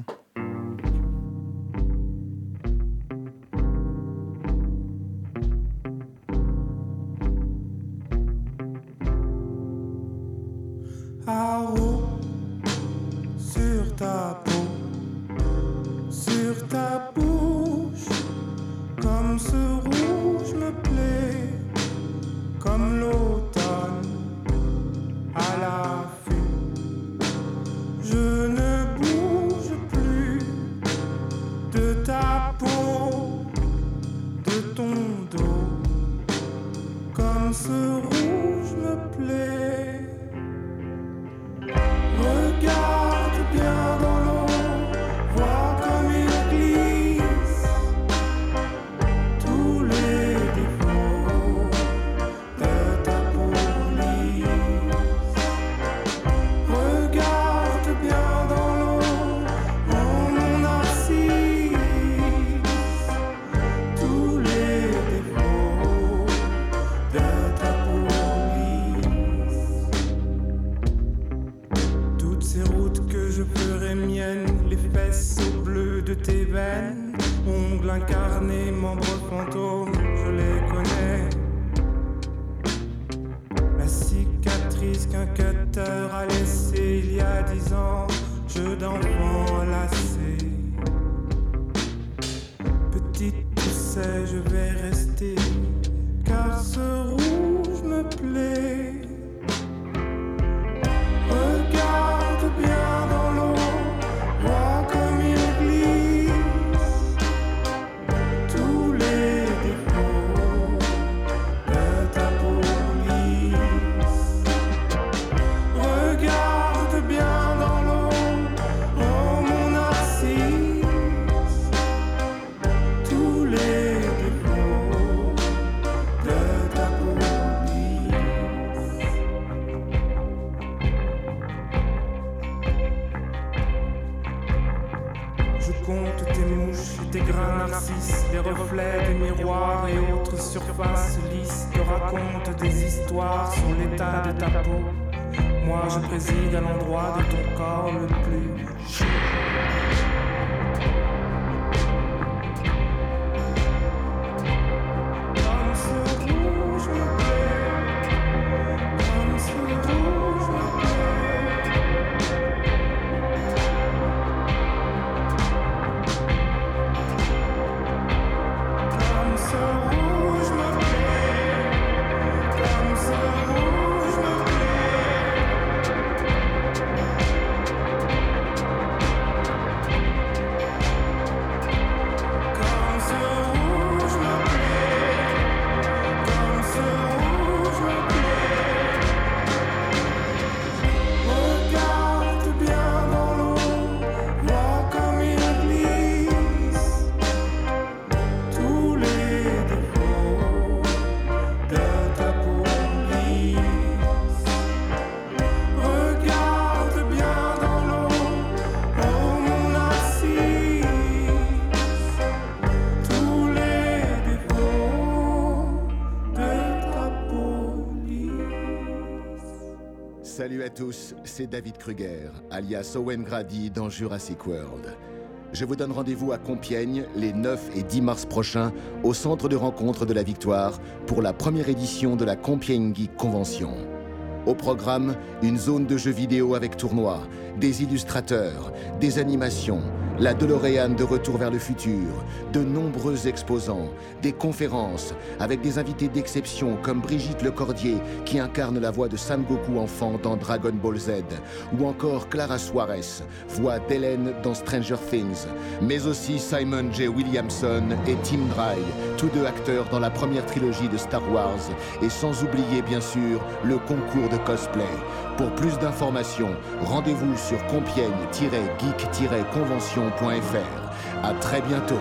Sur ta bouche, comme ce rouge me plaît, comme l'automne à l'affût. Je ne bouge plus de ta peau, de ton dos, comme ce rouge me plaît. Regarde bien dans l'eau, vois comme il glisse tous les défauts de ta peau lisse. Regarde bien dans l'eau, mon narcisse, tous les défauts de ta peau lisse. Toutes ces routes que je ferai miennes, les fesses au bleu de tes veines, ongles incarnés, membres fantômes, je les connais. La cicatrice qu'un cutter a laissée il y a 10 ans, jeu d'enfant lassé. Petite, tu sais, je vais rester, car ce rouge me plaît. Regarde bien dans l'eau, vois comme il glisse tous les défauts de ta peau lisse. Regarde bien dans l'eau, oh mon narcisse, tous les défauts de ta peau lisse. Je compte tes mouches et tes grains narcisses, les reflets des miroirs et autres surfaces lisses te racontent des histoires sur l'état de ta peau. Moi je préside à l'endroit de ton corps le plus chaud. Comme ce rouge me plaît, comme ce rouge me plaît. à tous, c'est David Kruger, alias Owen Grady dans Jurassic World. Je vous donne rendez-vous à Compiègne les 9 et 10 mars prochains au centre de rencontre de la Victoire pour la première édition de la Compiègne Geek Convention. Au programme, une zone de jeux vidéo avec tournois, des illustrateurs, des animations, la DeLorean de Retour vers le futur, de nombreux exposants, des conférences avec des invités d'exception comme Brigitte Lecordier qui incarne la voix de Son Goku enfant dans Dragon Ball Z, ou encore Clara Suarez, voix d'Hélène dans Stranger Things, mais aussi Simon J. Williamson et Tim Dry, tous deux acteurs dans la première trilogie de Star Wars, et sans oublier bien sûr le concours de cosplay. Pour plus d'informations, rendez-vous sur compiègne-geek-convention.fr. À très bientôt.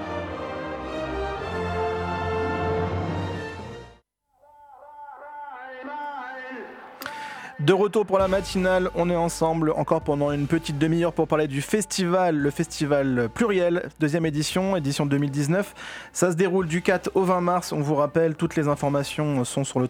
De retour pour la matinale, on est ensemble encore pendant une petite demi-heure pour parler du festival, le festival pluriel, deuxième édition 2019. Ça se déroule du 4 au 20 mars, on vous rappelle, toutes les informations sont sur le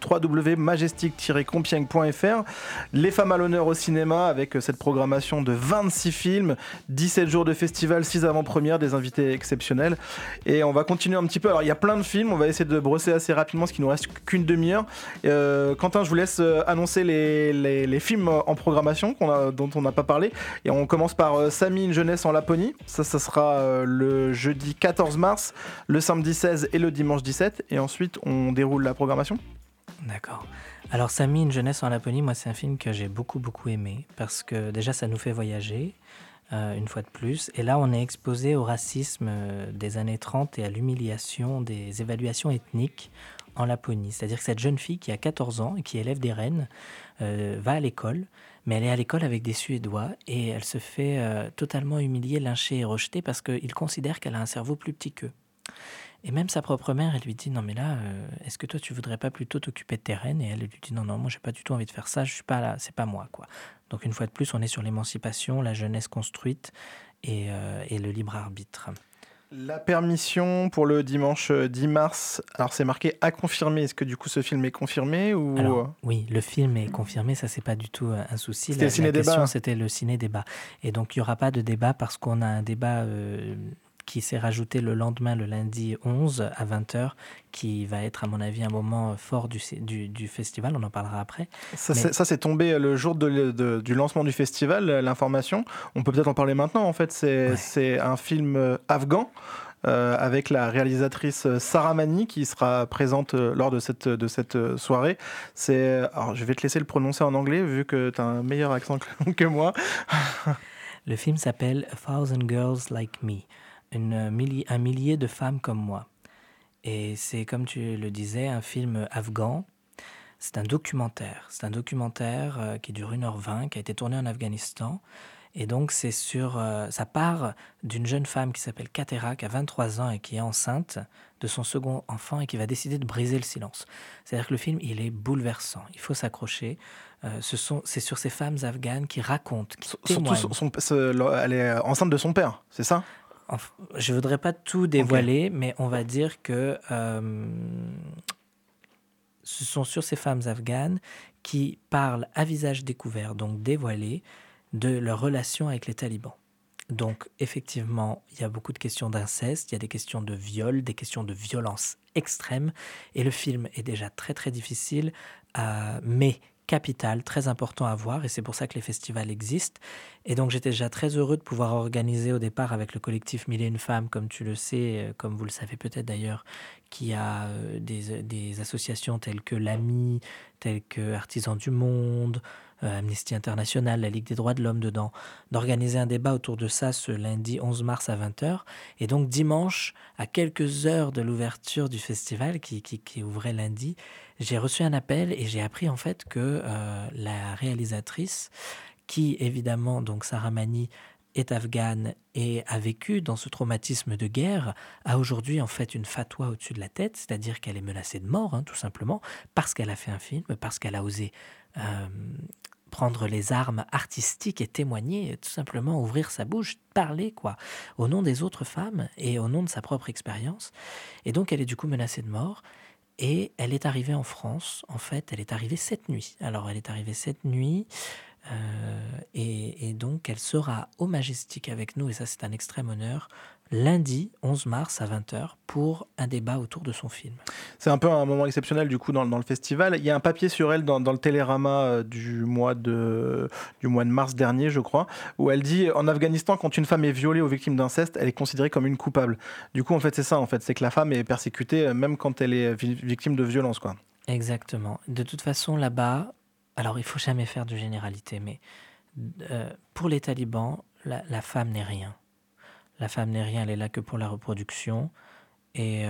www.majestic-compiègne.fr. Les femmes à l'honneur au cinéma avec cette programmation de 26 films, 17 jours de festival, 6 avant-premières, des invités exceptionnels. Et on va continuer un petit peu, alors il y a plein de films, on va essayer de brosser assez rapidement, ce qui nous reste qu'une demi-heure. Quentin, je vous laisse annoncer les films en programmation dont on n'a pas parlé, et on commence par Samy, une jeunesse en Laponie. Ça sera le jeudi 14 mars, le samedi 16 et le dimanche 17, et ensuite on déroule la programmation. D'accord. Alors Samy, une jeunesse en Laponie, moi c'est un film que j'ai beaucoup aimé, parce que déjà ça nous fait voyager, une fois de plus, et là on est exposé au racisme des années 30 et à l'humiliation des évaluations ethniques en Laponie. C'est-à-dire que cette jeune fille qui a 14 ans et qui élève des rennes va à l'école, mais elle est à l'école avec des Suédois et elle se fait totalement humilier, lyncher et rejeter parce qu'ils considèrent qu'elle a un cerveau plus petit qu'eux. Et même sa propre mère, elle lui dit « Non mais là, est-ce que toi tu voudrais pas plutôt t'occuper de tes rennes ?» Et elle lui dit « Non, moi j'ai pas du tout envie de faire ça, je suis pas là, c'est pas moi quoi. » Donc une fois de plus, on est sur l'émancipation, la jeunesse construite et le libre arbitre. La permission pour le dimanche 10 mars, alors c'est marqué à confirmer. Est-ce que du coup ce film est confirmé ou... Alors, oui, le film est confirmé, ça c'est pas du tout un souci. C'était le ciné-débat. C'était le ciné-débat. Et donc il n'y aura pas de débat parce qu'on a un débat qui s'est rajouté le lendemain, le lundi 11 à 20h, qui va être à mon avis un moment fort du festival, on en parlera après. Ça c'est tombé le jour du lancement du festival, l'information. On peut peut-être en parler maintenant en fait, c'est un film afghan. Avec la réalisatrice Sarah Mani qui sera présente lors de cette soirée. Alors je vais te laisser le prononcer en anglais vu que tu as un meilleur accent que moi. Le film s'appelle A Thousand Girls Like Me, un millier de femmes comme moi. Et c'est, comme tu le disais, un film afghan. C'est un documentaire. C'est un documentaire qui dure 1h20, qui a été tourné en Afghanistan. Et donc, ça part d'une jeune femme qui s'appelle Katera, qui a 23 ans et qui est enceinte de son second enfant et qui va décider de briser le silence. C'est-à-dire que le film, il est bouleversant. Il faut s'accrocher. C'est sur ces femmes afghanes qui racontent, qui témoignent. Elle est enceinte de son père, c'est ça ? Je ne voudrais pas tout dévoiler, mais on va dire que ce sont sur ces femmes afghanes qui parlent à visage découvert, donc dévoilé, de leur relation avec les talibans. Donc, effectivement, il y a beaucoup de questions d'inceste, il y a des questions de viol, des questions de violence extrême, et le film est déjà très très difficile, mais capital, très important à voir, et c'est pour ça que les festivals existent. Et donc j'étais déjà très heureux de pouvoir organiser au départ avec le collectif 1001 femmes, comme tu le sais, comme vous le savez peut-être d'ailleurs, qui a des associations telles que l'AMI, telles que Artisans du Monde, Amnesty International, la Ligue des droits de l'homme dedans, d'organiser un débat autour de ça ce lundi 11 mars à 20h. Et donc dimanche, à quelques heures de l'ouverture du festival qui ouvrait lundi, j'ai reçu un appel et j'ai appris en fait que la réalisatrice, qui évidemment, donc Sarah Mani, est afghane et a vécu dans ce traumatisme de guerre, a aujourd'hui en fait une fatwa au-dessus de la tête, c'est-à-dire qu'elle est menacée de mort, tout simplement, parce qu'elle a fait un film, parce qu'elle a osé prendre les armes artistiques et témoigner, tout simplement ouvrir sa bouche, parler quoi, au nom des autres femmes et au nom de sa propre expérience. Et donc elle est du coup menacée de mort. Et elle est arrivée en France, en fait, elle est arrivée cette nuit. Alors, elle est arrivée cette nuit, et donc elle sera au Majestic avec nous, et ça c'est un extrême honneur, lundi 11 mars à 20h pour un débat autour de son film. C'est un peu un moment exceptionnel du coup dans le festival. Il y a un papier sur elle dans le Télérama du mois de mars dernier, je crois, où elle dit en Afghanistan, quand une femme est violée ou victime d'inceste, elle est considérée comme une coupable. Du coup, en fait, c'est ça. En fait, c'est que la femme est persécutée même quand elle est victime de violence, quoi. Exactement. De toute façon, là-bas, alors il faut jamais faire de généralité, mais pour les talibans, la femme n'est rien. La femme n'est rien, elle est là que pour la reproduction. Et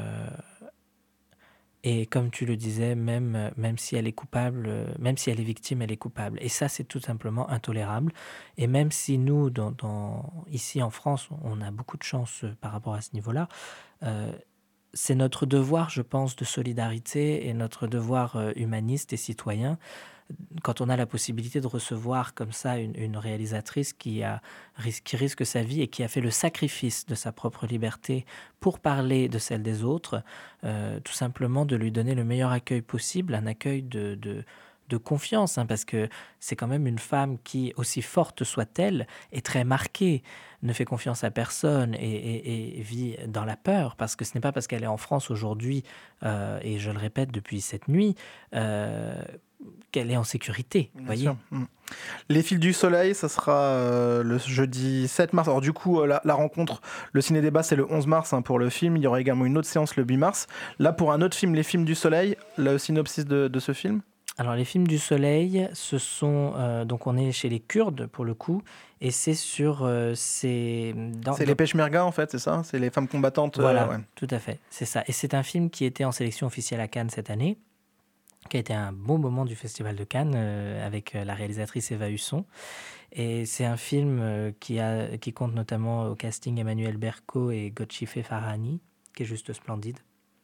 comme tu le disais, même si elle est coupable, même si elle est victime, elle est coupable. Et ça, c'est tout simplement intolérable. Et même si nous, ici en France, on a beaucoup de chance par rapport à ce niveau-là, c'est notre devoir, je pense, de solidarité et notre devoir humaniste et citoyen, quand on a la possibilité de recevoir comme ça une réalisatrice qui risque sa vie et qui a fait le sacrifice de sa propre liberté pour parler de celle des autres, tout simplement de lui donner le meilleur accueil possible, un accueil de confiance, hein, parce que c'est quand même une femme qui, aussi forte soit-elle, est très marquée, ne fait confiance à personne et vit dans la peur, parce que ce n'est pas parce qu'elle est en France aujourd'hui, et je le répète depuis cette nuit, qu'elle est en sécurité. Voyez. Les Fils du Soleil, ça sera le jeudi 7 mars. Alors du coup, la rencontre, le ciné-débat, c'est le 11 mars hein, pour le film. Il y aura également une autre séance le 8 mars. Là, pour un autre film, Les Films du Soleil, le synopsis de ce film ? Alors, Les Films du Soleil, ce sont... donc, on est chez les Kurdes, pour le coup, et c'est sur... c'est les Peshmerga, en fait, c'est ça ? C'est les femmes combattantes. Voilà, ouais. Tout à fait, c'est ça. Et c'est un film qui était en sélection officielle à Cannes cette année, qui a été un bon moment du Festival de Cannes, avec la réalisatrice Eva Husson. Et c'est un film qui compte notamment au casting Emmanuel Berco et Gotchife Farhani, qui est juste splendide.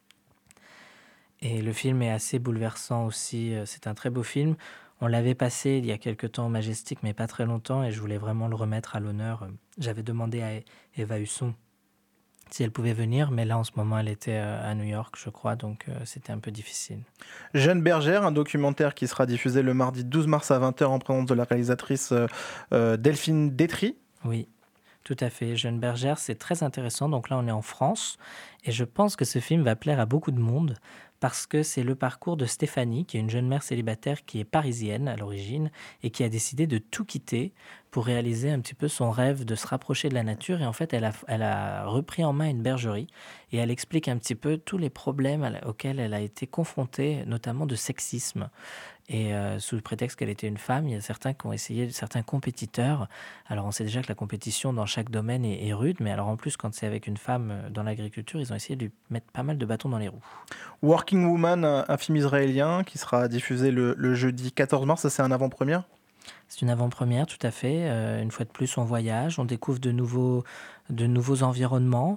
Et le film est assez bouleversant aussi. C'est un très beau film. On l'avait passé il y a quelque temps au Majestic, mais pas très longtemps, et je voulais vraiment le remettre à l'honneur. J'avais demandé à Eva Husson si elle pouvait venir, mais là, en ce moment, elle était à New York, je crois, donc c'était un peu difficile. Jeune bergère, un documentaire qui sera diffusé le mardi 12 mars à 20h en présence de la réalisatrice Delphine Détry. Oui, tout à fait. Jeune bergère, c'est très intéressant. Donc là, on est en France, et je pense que ce film va plaire à beaucoup de monde, parce que c'est le parcours de Stéphanie, qui est une jeune mère célibataire qui est parisienne à l'origine et qui a décidé de tout quitter pour réaliser un petit peu son rêve de se rapprocher de la nature. Et en fait, elle a repris en main une bergerie et elle explique un petit peu tous les problèmes auxquels elle a été confrontée, notamment de sexisme. Et sous le prétexte qu'elle était une femme, il y a certains qui ont essayé, certains compétiteurs. Alors, on sait déjà que la compétition dans chaque domaine est rude, mais alors en plus, quand c'est avec une femme dans l'agriculture, ils ont essayé de lui mettre pas mal de bâtons dans les roues. Working Woman, un film israélien qui sera diffusé le jeudi 14 mars. Ça, c'est un avant-première ? C'est une avant-première, tout à fait. Une fois de plus, on voyage, on découvre de nouveaux environnements,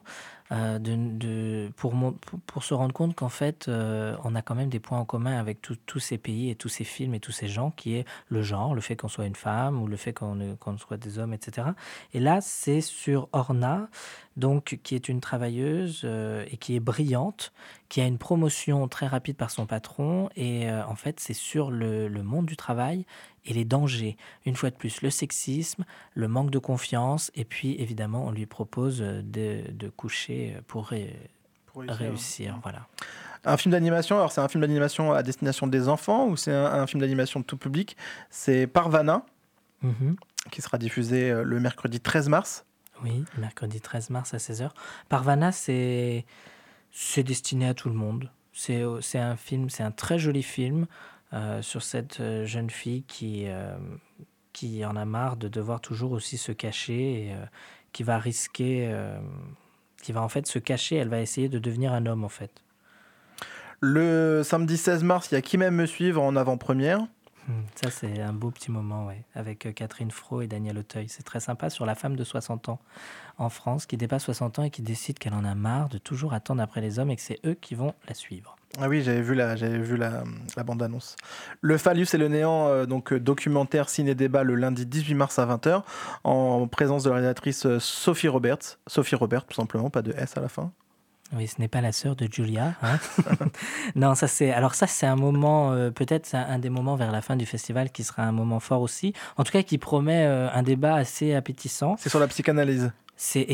pour se rendre compte qu'en fait, on a quand même des points en commun avec tous ces pays et tous ces films et tous ces gens, qui est le genre, le fait qu'on soit une femme ou le fait qu'on soit des hommes, etc. Et là, c'est sur Orna, donc, qui est une travailleuse et qui est brillante, qui a une promotion très rapide par son patron. Et en fait, c'est sur le monde du travail et les dangers. Une fois de plus, le sexisme, le manque de confiance, et puis évidemment, on lui propose de coucher pour réussir. Voilà. Un film d'animation, alors c'est un film d'animation à destination des enfants ou c'est un film d'animation de tout public ? C'est Parvana, qui sera diffusé le mercredi 13 mars. Oui, mercredi 13 mars à 16h. Parvana, c'est destiné à tout le monde. C'est un très joli film sur cette jeune fille qui en a marre de devoir toujours aussi se cacher et qui va risquer, qui va en fait se cacher. Elle va essayer de devenir un homme en fait. Le samedi 16 mars, il y a Qui m'aime me suivre en avant-première. Ça, c'est un beau petit moment, ouais, avec Catherine Fro et Daniel Auteuil. C'est très sympa sur la femme de 60 ans en France, qui dépasse 60 ans et qui décide qu'elle en a marre de toujours attendre après les hommes et que c'est eux qui vont la suivre. Ah oui, j'avais vu la bande-annonce. Le Phallus et le néant, donc documentaire ciné-débat le lundi 18 mars à 20h, en présence de la réalisatrice Sophie Robert, tout simplement, pas de S à la fin. Oui, ce n'est pas la sœur de Julia. Hein. Non, ça c'est un moment, peut-être c'est un des moments vers la fin du festival qui sera un moment fort aussi. En tout cas, qui promet un débat assez appétissant. C'est sur la psychanalyse. C'est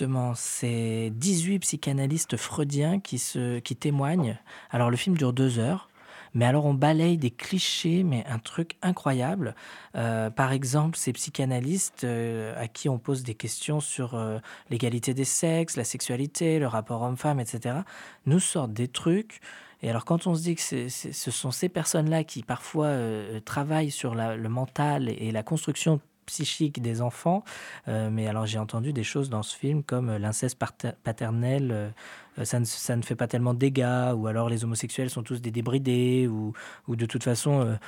18 psychanalystes freudiens qui témoignent. Alors le film dure 2 heures. Mais alors, on balaye des clichés, mais un truc incroyable. Par exemple, ces psychanalystes à qui on pose des questions sur l'égalité des sexes, la sexualité, le rapport homme-femme, etc., nous sortent des trucs. Et alors, quand on se dit que ce sont ces personnes-là qui, parfois, travaillent sur le mental et la construction psychique des enfants, mais alors j'ai entendu des choses dans ce film comme l'inceste paternel, ça ne fait pas tellement de dégâts, ou alors les homosexuels sont tous des débridés, ou de toute façon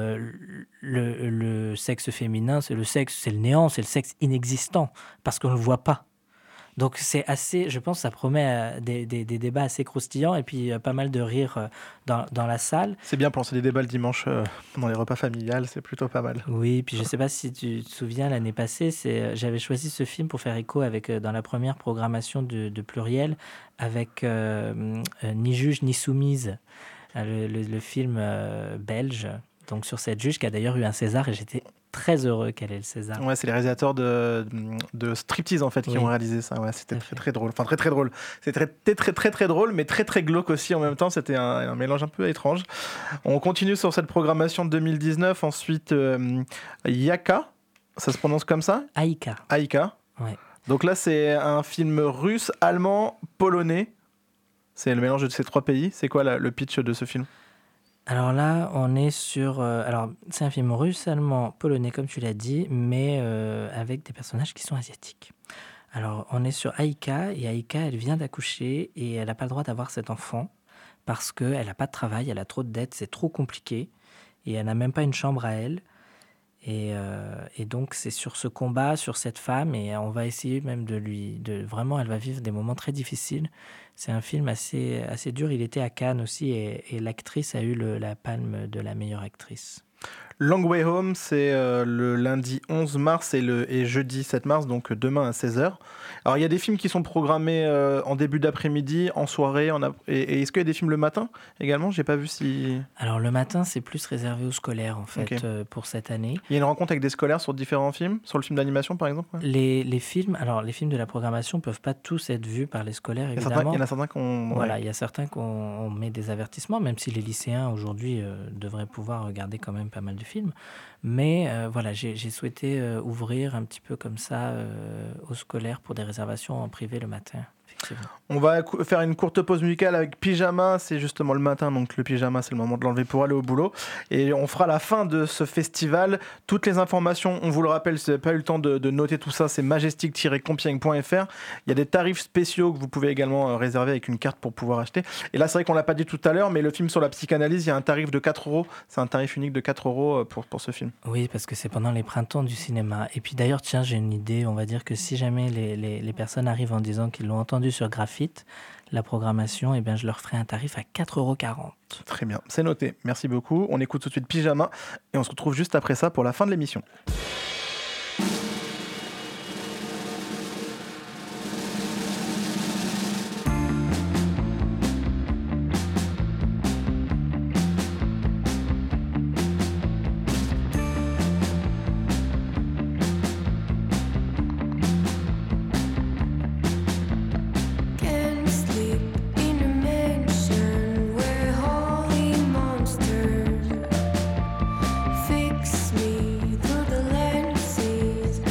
le sexe féminin c'est le néant, c'est le sexe inexistant parce qu'on ne le voit pas. Donc c'est assez, je pense que ça promet des débats assez croustillants et puis pas mal de rire dans la salle. C'est bien pour lancer des débats le dimanche dans les repas familiales, c'est plutôt pas mal. Oui, puis je sais pas si tu te souviens, l'année passée, j'avais choisi ce film pour faire écho avec dans la première programmation de Pluriel avec Ni juge ni soumise, le film belge, donc sur cette juge qui a d'ailleurs eu un César et j'étais très heureux qu'elle ait le César. Ouais, c'est les réalisateurs de Striptease en fait qui ont réalisé ça. Ouais, c'était très drôle. Enfin très drôle. C'était très drôle, mais très glauque aussi en même temps. C'était un mélange un peu étrange. On continue sur cette programmation de 2019. Ensuite, Yaka, ça se prononce comme ça ? Aïka. Ouais. Donc là, c'est un film russe, allemand, polonais. C'est le mélange de ces 3 pays. C'est quoi le pitch de ce film ? Alors là, on est sur... c'est un film russe, allemand, polonais, comme tu l'as dit, mais avec des personnages qui sont asiatiques. Alors, on est sur Aïka, et Aïka, elle vient d'accoucher, et elle n'a pas le droit d'avoir cet enfant, parce qu'elle n'a pas de travail, elle a trop de dettes, c'est trop compliqué, et elle n'a même pas une chambre à elle. Et donc, c'est sur ce combat, sur cette femme, et on va essayer même vraiment, elle va vivre des moments très difficiles. C'est un film assez dur. Il était à Cannes aussi, et l'actrice a eu la palme de la meilleure actrice. Long Way Home, c'est le lundi 11 mars et jeudi 7 mars, donc demain à 16h. Alors, il y a des films qui sont programmés en début d'après-midi, en soirée. Et est-ce qu'il y a des films le matin également ? J'ai pas vu si... Alors, le matin, c'est plus réservé aux scolaires, en fait, pour cette année. Il y a une rencontre avec des scolaires sur différents films ? Sur le film d'animation, par exemple ? Ouais. Les films de la programmation ne peuvent pas tous être vus par les scolaires, évidemment. Il y en a certains qu'on... Voilà, il y a certains qu'on met des avertissements, même si les lycéens, aujourd'hui, devraient pouvoir regarder quand même pas mal de films. Mais voilà, j'ai souhaité ouvrir un petit peu comme ça aux scolaires pour des réservations en privé le matin. On va faire une courte pause musicale avec Pyjama, c'est justement le matin, donc le pyjama c'est le moment de l'enlever pour aller au boulot, et on fera la fin de ce festival. Toutes les informations, on vous le rappelle, si vous n'avez pas eu le temps de noter tout ça, c'est majestic-compiègne.fr. Il y a des tarifs spéciaux que vous pouvez également réserver avec une carte pour pouvoir acheter. Et là c'est vrai qu'on l'a pas dit tout à l'heure, mais le film sur la psychanalyse, il y a un tarif de 4€, c'est un tarif unique de 4€ pour ce film. Oui, parce que c'est pendant les printemps du cinéma. Et puis d'ailleurs, tiens, j'ai une idée, on va dire que si jamais les personnes arrivent en disant qu'ils l'ont entendu sur Graphite, la programmation, eh bien, je leur ferai un tarif à 4,40€. Très bien, c'est noté. Merci beaucoup. On écoute tout de suite Pyjama et on se retrouve juste après ça pour la fin de l'émission. Fix me through the lenses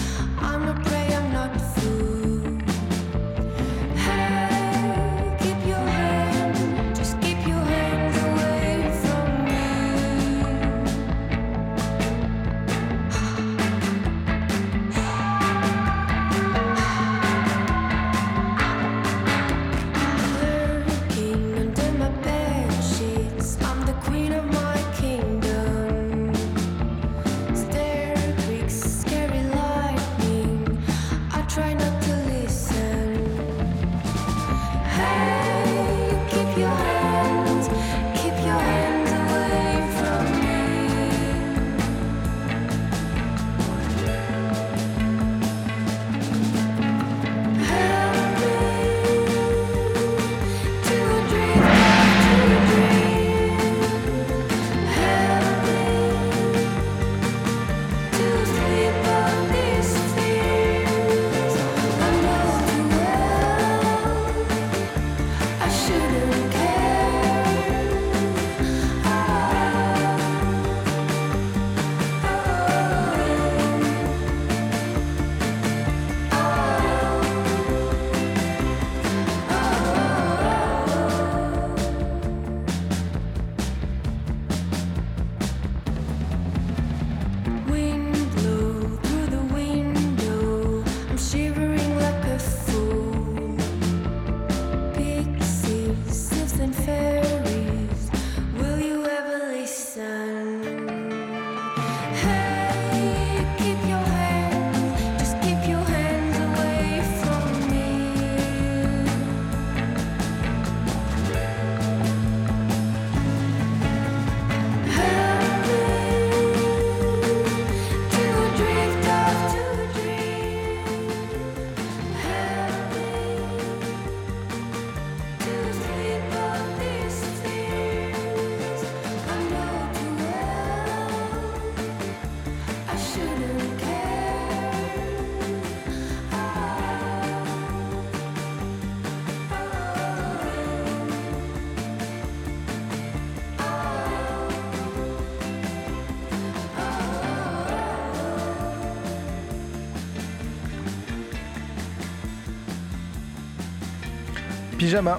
Pyjama.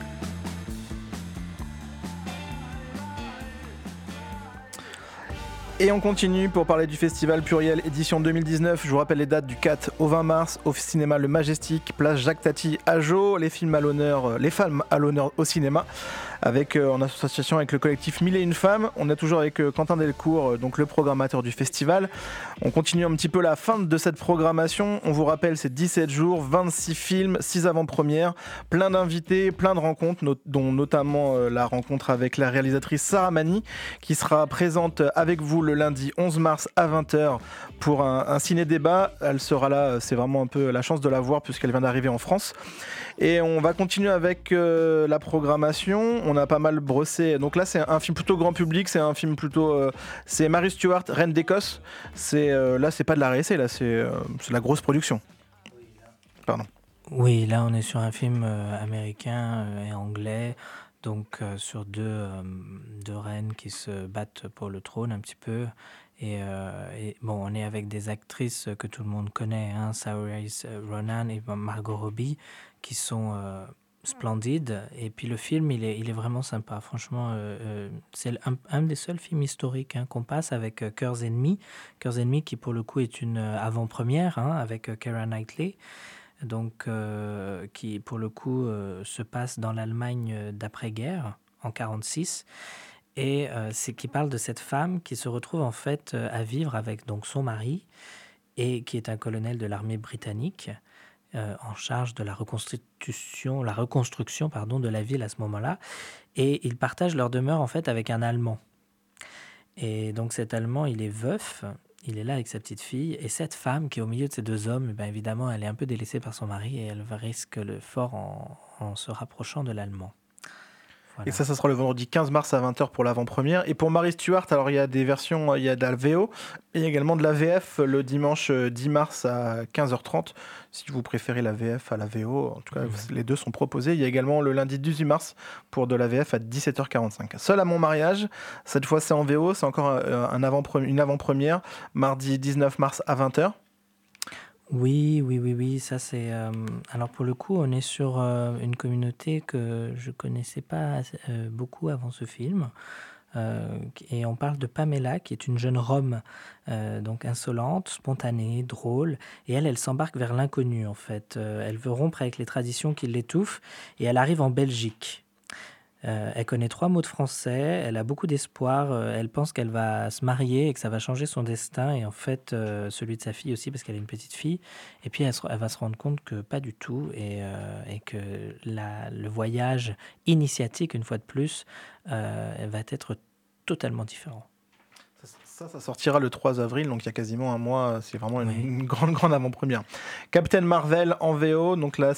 Et on continue pour parler du festival Pluriel édition 2019. Je vous rappelle les dates du 4 au 20 mars au cinéma Le Majestic, place Jacques Tati à Jo. Les femmes à l'honneur au cinéma, en association avec le collectif 1001 femmes. On est toujours avec Quentin Delcourt, donc le programmateur du festival. On continue un petit peu la fin de cette programmation. On vous rappelle, c'est 17 jours, 26 films, 6 avant-premières, plein d'invités, plein de rencontres, dont notamment la rencontre avec la réalisatrice Sarah Mani, qui sera présente avec vous le lundi 11 mars à 20h pour un ciné-débat. Elle sera là, c'est vraiment un peu la chance de la voir puisqu'elle vient d'arriver en France. Et on va continuer avec la programmation. On a pas mal brossé. Donc là, c'est un film plutôt grand public. C'est un film plutôt... c'est Mary Stuart, Reine d'Écosse. Là, c'est pas de la réessai, là, c'est la grosse production. Pardon. Oui, là, on est sur un film américain et anglais. Donc sur deux reines qui se battent pour le trône un petit peu. Et bon, on est avec des actrices que tout le monde connaît, hein, Saoirse Ronan et Margot Robbie, qui sont splendides. Et puis le film, il est vraiment sympa. Franchement, c'est un des seuls films historiques qu'on passe avec Cœurs ennemis. Cœurs ennemis qui pour le coup est une avant-première avec Keira Knightley. Donc, qui pour le coup se passe dans l'Allemagne d'après-guerre, en 1946, et c'est qui parle de cette femme qui se retrouve en fait à vivre avec donc son mari, et qui est un colonel de l'armée britannique, en charge de la reconstruction de la ville à ce moment-là, et ils partagent leur demeure en fait avec un Allemand. Et donc cet Allemand, il est veuf. Il est là avec sa petite fille, et cette femme qui est au milieu de ces deux hommes, ben évidemment, elle est un peu délaissée par son mari, et elle risque le fort en se rapprochant de l'Allemand. Voilà. Et ça sera le vendredi 15 mars à 20h pour l'avant-première. Et pour Mary Stuart, alors il y a des versions, il y a de la VO et également de la VF le dimanche 10 mars à 15h30. Si vous préférez la VF à la VO, en tout cas, les deux sont proposés. Il y a également le lundi 18 mars pour de la VF à 17h45. Seul à mon mariage, cette fois c'est en VO, c'est encore une avant-première, mardi 19 mars à 20h. Oui, ça c'est... Alors pour le coup, on est sur une communauté que je connaissais pas beaucoup avant ce film. Et on parle de Pamela, qui est une jeune Rome, donc insolente, spontanée, drôle. Et elle s'embarque vers l'inconnu, en fait. Elle veut rompre avec les traditions qui l'étouffent, et elle arrive en Belgique. Elle connaît 3 mots de français, elle a beaucoup d'espoir, elle pense qu'elle va se marier et que ça va changer son destin, et en fait celui de sa fille aussi, parce qu'elle a une petite fille. Et puis elle va se rendre compte que pas du tout, et que le voyage initiatique, une fois de plus, va être totalement différent. Ça sortira le 3 avril, donc il y a quasiment un mois. C'est vraiment une grande avant-première. Captain Marvel en VO, donc là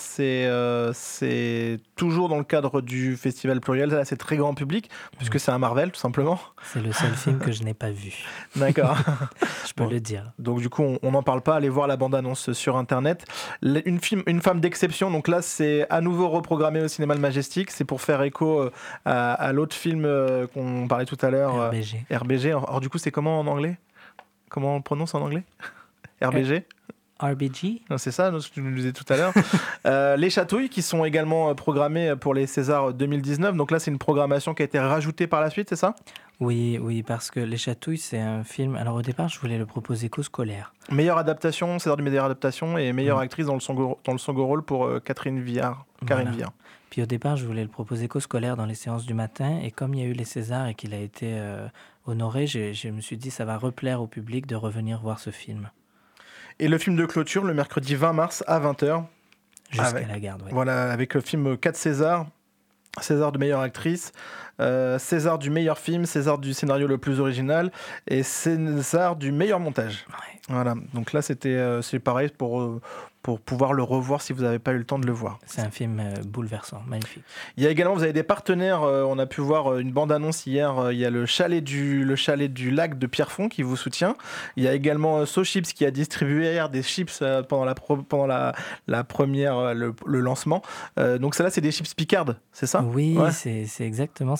c'est toujours dans le cadre du festival Pluriel. Là c'est très grand public, puisque c'est un Marvel tout simplement. C'est le seul film que je n'ai pas vu. D'accord. Je peux le dire. Donc du coup on n'en parle pas, allez voir la bande-annonce sur internet. Une femme d'exception, donc là c'est à nouveau reprogrammé au cinéma Le Majestic. C'est pour faire écho à l'autre film qu'on parlait tout à l'heure, RBG. Alors du coup c'est comment en anglais? Comment on le prononce en anglais? RBG? RBG? Non, c'est ça, ce que tu nous disais tout à l'heure. Les Chatouilles, qui sont également programmés pour les Césars 2019. Donc là, c'est une programmation qui a été rajoutée par la suite, c'est ça? Oui, parce que Les Chatouilles, c'est un film... Alors au départ, je voulais le proposer qu'aux scolaires. Meilleure adaptation, César du meilleure adaptation, et meilleure actrice dans le second rôle pour Karine Viard. Puis au départ, je voulais le proposer qu'aux scolaires dans les séances du matin, et comme il y a eu les Césars et qu'il a été honoré, je me suis dit ça va replaire au public de revenir voir ce film. Et le film de clôture, le mercredi 20 mars à 20h. Jusqu'à la garde, oui. Voilà, avec le film 4 Césars. César de meilleure actrice, César du meilleur film, César du scénario le plus original et César du meilleur montage. Ouais. Voilà, donc là c'est pareil pour pouvoir le revoir si vous n'avez pas eu le temps de le voir. C'est un film bouleversant, magnifique. Il y a également, vous avez des partenaires, on a pu voir une bande-annonce hier, il y a le chalet du lac de Pierrefonds qui vous soutient. Il y a également SoChips qui a distribué hier des chips pendant la première, le lancement. Donc celle-là, c'est des chips Picard, c'est ça? Oui, ouais. c'est exactement,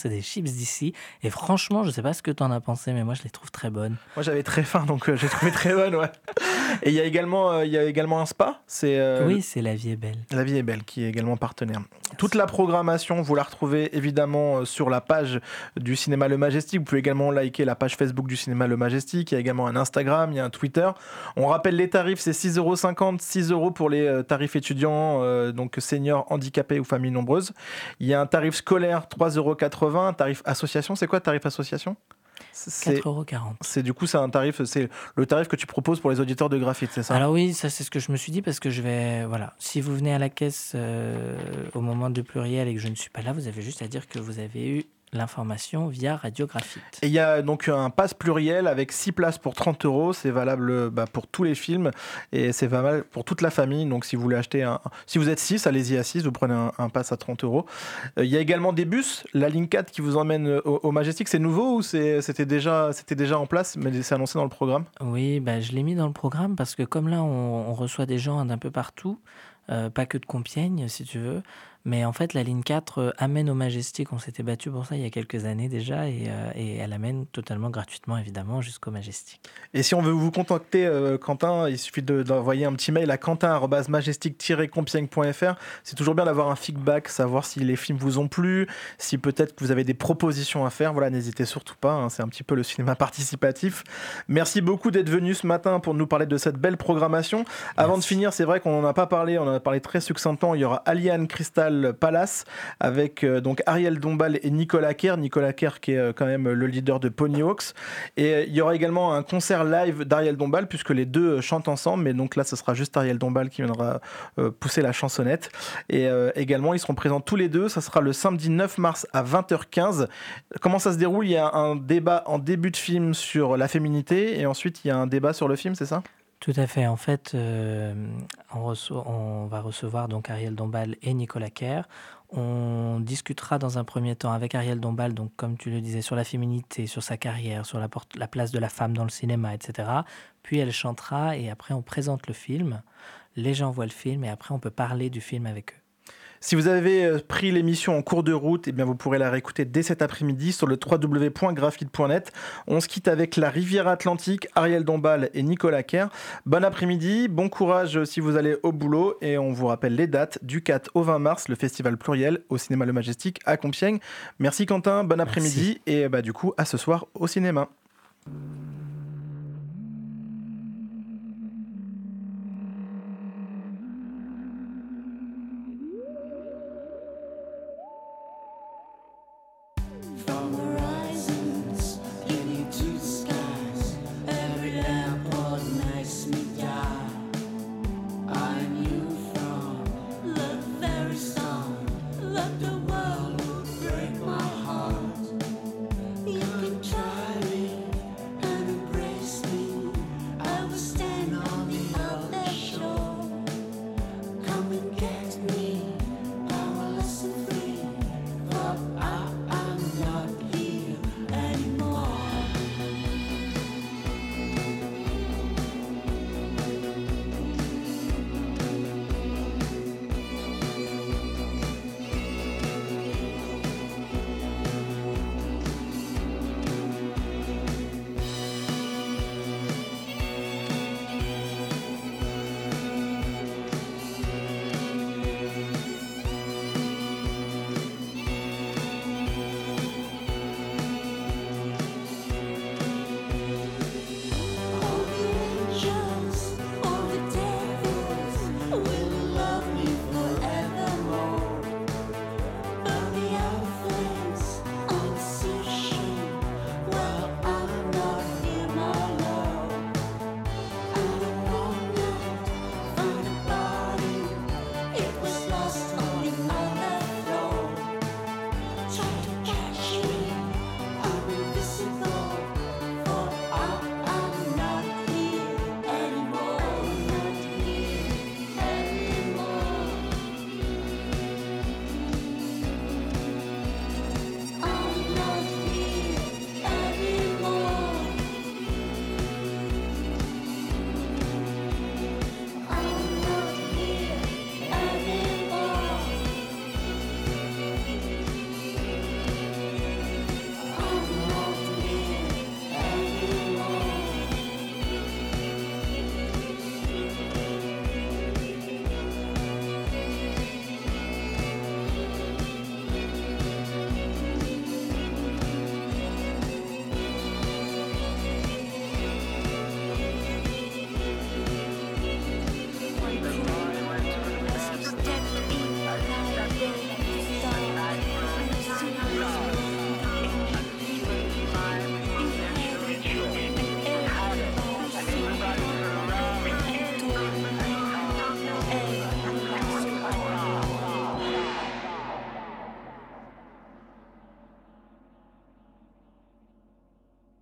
c'est des chips d'ici. Et franchement, je sais pas ce que tu en as pensé, mais moi, je les trouve très bonnes. Moi, j'avais très faim, donc j'ai trouvé très bonne, ouais. Et il y a également un spa. Oui, c'est La Vie est belle. La Vie est belle, qui est également partenaire. Toute la programmation, vous la retrouvez évidemment sur la page du Cinéma Le Majestic. Vous pouvez également liker la page Facebook du Cinéma Le Majestic. Il y a également un Instagram, il y a un Twitter. On rappelle les tarifs, c'est 6,50 €, 6 € pour les tarifs étudiants, donc seniors, handicapés ou familles nombreuses. Il y a un tarif scolaire, 3,80 €. Un tarif association, c'est quoi le tarif association ? 4,40 €. C'est du coup, c'est le tarif que tu proposes pour les auditeurs de Graphite, c'est ça ? Alors oui, ça c'est ce que je me suis dit parce que si vous venez à la caisse au moment du pluriel et que je ne suis pas là, vous avez juste à dire que vous avez eu l'information via Radio Graphite. Et il y a donc un pass pluriel avec 6 places pour 30 €. C'est valable pour tous les films et c'est valable pour toute la famille. Donc si vous voulez acheter si vous êtes 6, allez-y à 6, vous prenez un pass à 30 €. Il y a également des bus, la ligne 4 qui vous emmène au Majestic. C'est nouveau ou c'était déjà en place, mais c'est annoncé dans le programme ? Oui, je l'ai mis dans le programme parce que comme là, on reçoit des gens d'un peu partout, pas que de Compiègne, si tu veux. Mais en fait, la ligne 4 amène au Majestic. On s'était battu pour ça il y a quelques années déjà. Et elle amène totalement gratuitement, évidemment, jusqu'au Majestic. Et si on veut vous contacter, Quentin, il suffit d'envoyer un petit mail à quentin@majestic-compiègne.fr. C'est toujours bien d'avoir un feedback, savoir si les films vous ont plu, si peut-être que vous avez des propositions à faire. Voilà, n'hésitez surtout pas. Hein, c'est un petit peu le cinéma participatif. Merci beaucoup d'être venu ce matin pour nous parler de cette belle programmation. Avant de finir, c'est vrai qu'on n'en a pas parlé. On en a parlé très succinctement. Il y aura Alien Crystal Palace avec donc Ariel Dombal et Nicolas Kerr qui est quand même le leader de Ponyhawks, et il y aura également un concert live d'Ariel Dombal puisque les deux chantent ensemble, mais donc là ce sera juste Ariel Dombal qui viendra pousser la chansonnette, et également ils seront présents tous les deux. Ça sera le samedi 9 mars à 20h15. Comment ça se déroule ? Il y a un débat en début de film sur la féminité et ensuite il y a un débat sur le film, c'est ça ? Tout à fait. En fait, on va recevoir donc Ariel Dombal et Nicolas Kerr. On discutera dans un premier temps avec Ariel Dombal, donc comme tu le disais, sur la féminité, sur sa carrière, sur la place de la femme dans le cinéma, etc. Puis elle chantera et après on présente le film. Les gens voient le film et après on peut parler du film avec eux. Si vous avez pris l'émission en cours de route, eh bien vous pourrez la réécouter dès cet après-midi sur le www.graphite.net. On se quitte avec La Rivière Atlantique, Ariel Dombal et Nicolas Kerr. Bon après-midi, bon courage si vous allez au boulot, et on vous rappelle les dates du 4 au 20 mars, le festival pluriel au Cinéma Le Majestic à Compiègne. Merci Quentin, bon après-midi. Merci. Et du coup à ce soir au cinéma. Come and get